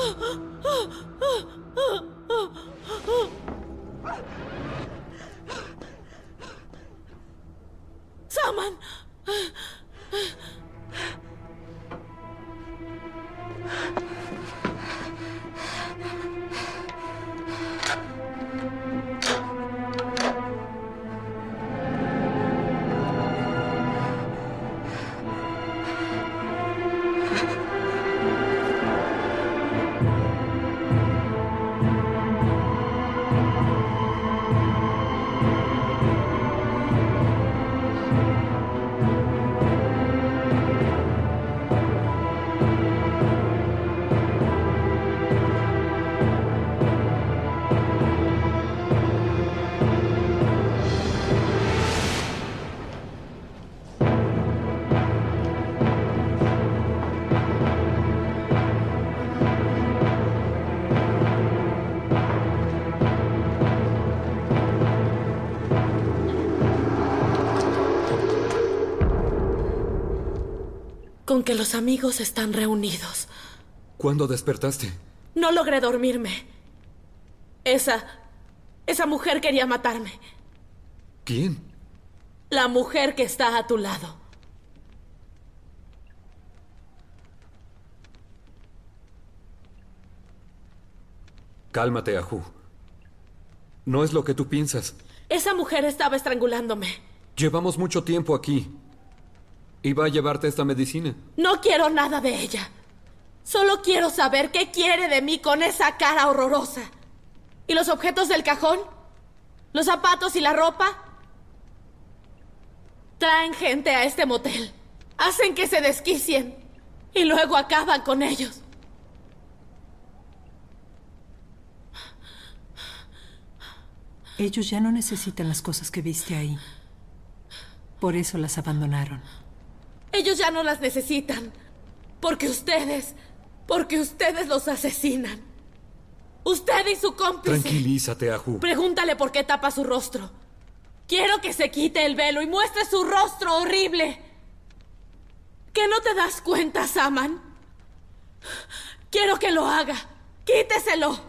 ¡Saman! Con que los amigos están reunidos. ¿Cuándo despertaste? No logré dormirme. Esa... esa mujer quería matarme. ¿Quién? La mujer que está a tu lado. Cálmate, Ahu. No es lo que tú piensas. Esa mujer estaba estrangulándome. Llevamos mucho tiempo aquí. Iba a llevarte esta medicina. No quiero nada de ella. Solo quiero saber qué quiere de mí con esa cara horrorosa. ¿Y los objetos del cajón? ¿Los zapatos y la ropa? Traen gente a este motel. Hacen que se desquicien. Y luego acaban con ellos. Ellos ya no necesitan las cosas que viste ahí. Por eso las abandonaron. Ellos ya no las necesitan. Porque ustedes... Porque ustedes los asesinan. Usted y su cómplice. Tranquilízate, Ahu. Pregúntale por qué tapa su rostro. Quiero que se quite el velo y muestre su rostro horrible. ¿Que no te das cuenta, Saman? Quiero que lo haga. Quíteselo.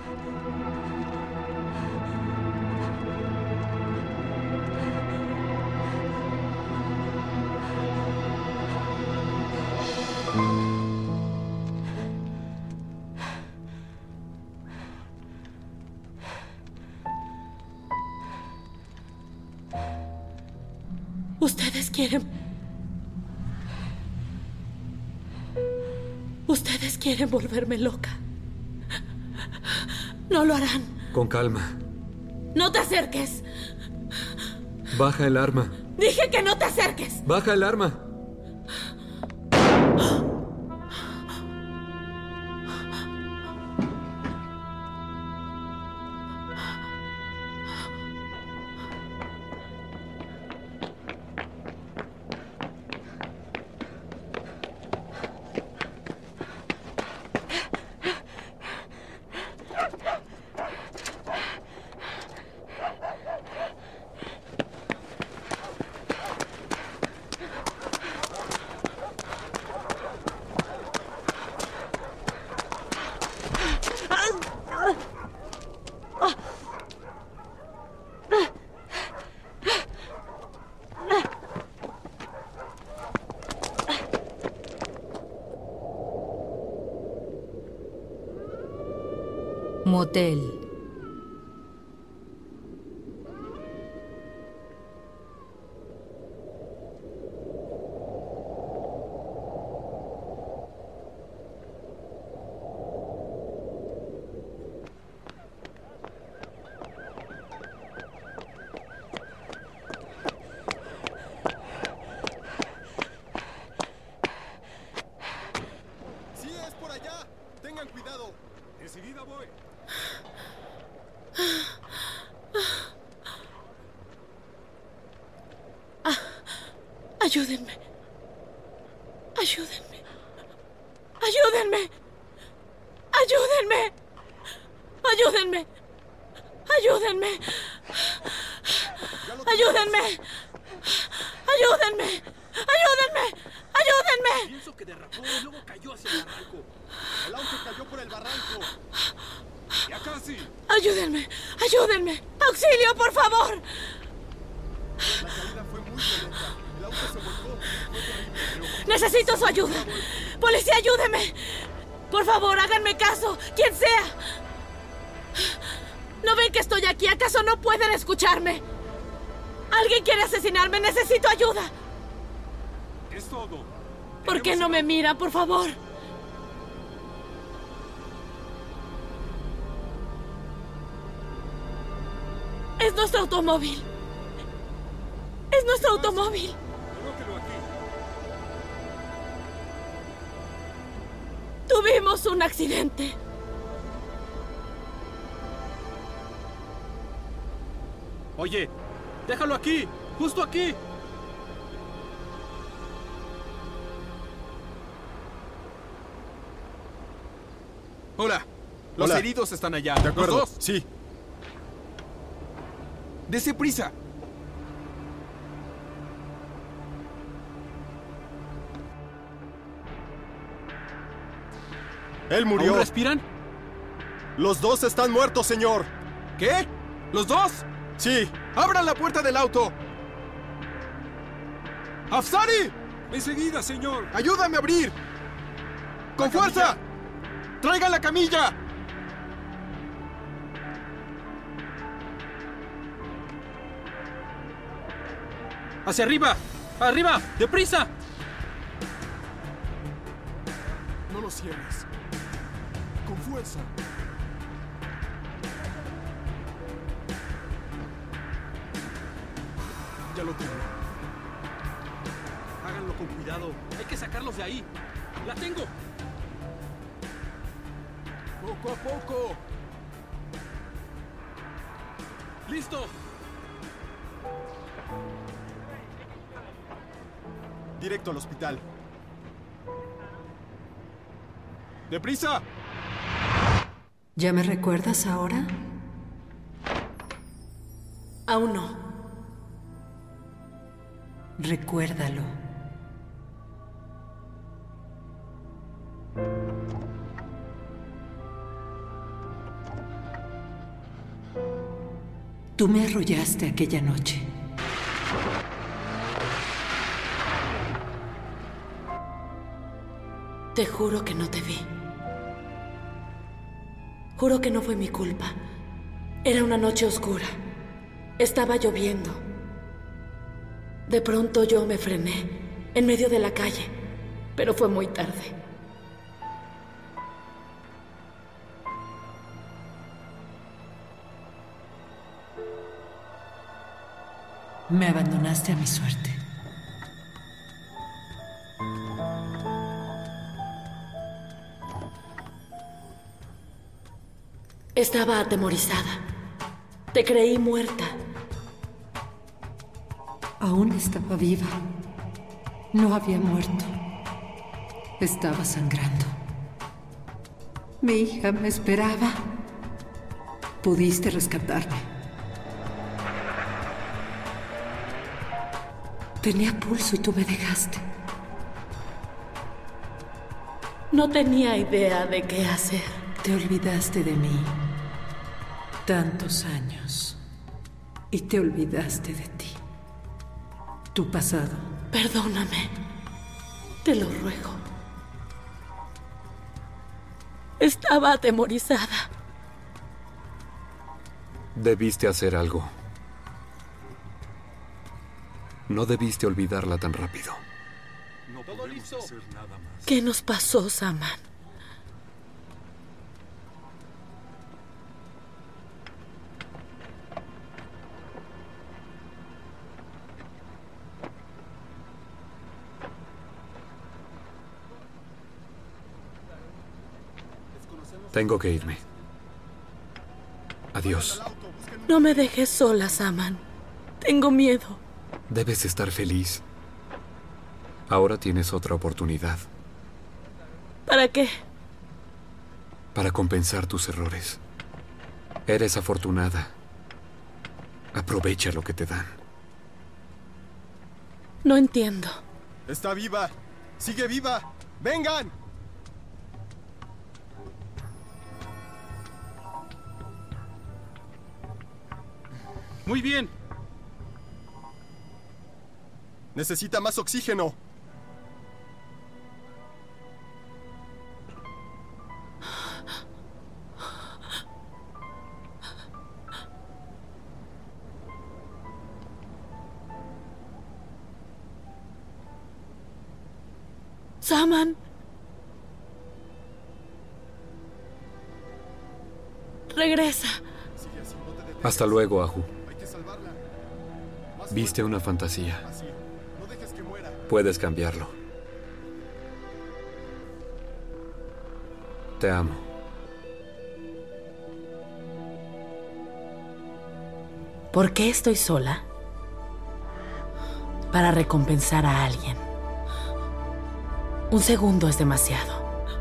Ustedes quieren... Ustedes quieren volverme loca. No lo harán. Con calma. No te acerques. Baja el arma. Dije que no te acerques. Baja el arma. Motel. Sí, es por allá. Tengan cuidado. Enseguida voy. Ah, ayúdenme. Ayúdenme. ¡Ayúdenme! ¡Ayúdenme! ¡Ayúdenme! ¡Ayúdenme! ¡Ayúdenme! ¡Ayúdenme! ¡Ayúdenme! ¡Ayúdenme! Pienso que derrapó y luego cayó hacia el barranco. El auto cayó por el barranco. ¡Ya casi! ¡Ayúdenme! ¡Ayúdenme! ¡Auxilio, por favor! La caída fue muy violenta. El auto se volcó. Fue terrible. ¡Necesito su ayuda! ¡Policía, ayúdeme! Por favor, háganme caso, quien sea. ¿No ven que estoy aquí? ¿Acaso no pueden escucharme? ¿Alguien quiere asesinarme? ¡Necesito ayuda! Es todo. ¿Por qué no me miran, por favor? Es nuestro automóvil. Es nuestro automóvil. Colóquelo aquí. Tuvimos un accidente. Oye, déjalo aquí, justo aquí. Hola. Los Hola. heridos están allá. De acuerdo. ¿Los dos? Sí. Dese prisa. Él murió. ¿Aún respiran? Los dos están muertos, señor. ¿Qué? ¿Los dos? Sí. ¡Abran la puerta del auto! ¡Afsari! Enseguida, señor. ¡Ayúdame a abrir! ¡Con La fuerza! camilla. ¡Traigan la camilla! ¡Hacia arriba! ¡Arriba! ¡Deprisa! No lo cierres. Con fuerza. Ya lo tengo. Háganlo con cuidado. Hay que sacarlos de ahí. ¡La tengo! Poco a poco. ¡Listo! Directo al hospital. ¡Deprisa! ¿Ya me recuerdas ahora? Aún no. Recuérdalo. Tú me arrollaste aquella noche. Te juro que no te vi. Juro que no fue mi culpa. Era una noche oscura. Estaba lloviendo. De pronto yo me frené en medio de la calle, pero fue muy tarde. Me abandonaste a mi suerte. Estaba atemorizada. Te creí muerta. Aún estaba viva. No había muerto. Estaba sangrando. Mi hija me esperaba. Pudiste rescatarme. Tenía pulso y tú me dejaste. No tenía idea de qué hacer. Te olvidaste de mí. Tantos años. Y te olvidaste de ti. Tu pasado. Perdóname. Te lo ruego. Estaba atemorizada. Debiste hacer algo. No debiste olvidarla tan rápido. No podemos hacer nada más. ¿Qué nos pasó, Saman? Tengo que irme. Adiós. No me dejes sola, Saman. Tengo miedo. Debes estar feliz. Ahora tienes otra oportunidad. ¿Para qué? Para compensar tus errores. Eres afortunada. Aprovecha lo que te dan. No entiendo. Está viva. Sigue viva. ¡Vengan! Muy bien. Necesita más oxígeno. Saman. Regresa. Hasta luego, Ahu. Viste una fantasía. Puedes cambiarlo. Te amo. ¿Por qué estoy sola? Para recompensar a alguien. Un segundo es demasiado.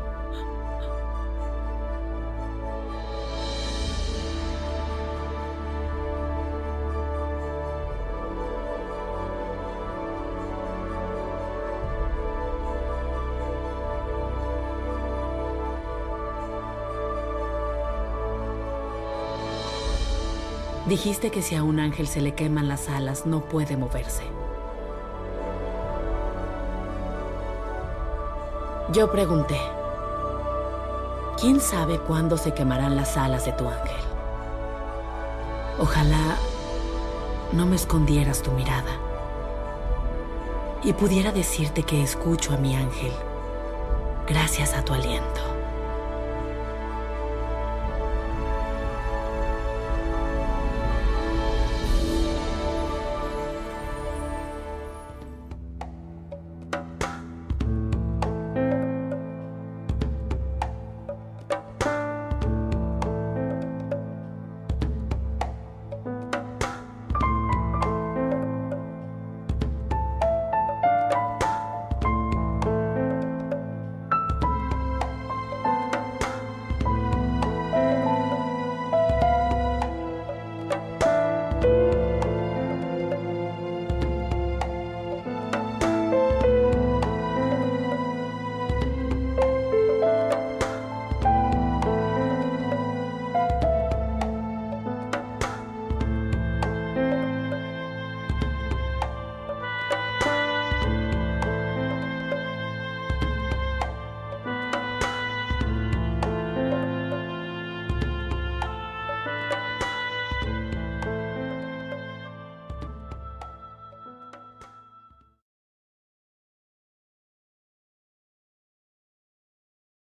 Dijiste que si a un ángel se le queman las alas, no puede moverse. Yo pregunté, ¿quién sabe cuándo se quemarán las alas de tu ángel? Ojalá no me escondieras tu mirada y pudiera decirte que escucho a mi ángel gracias a tu aliento.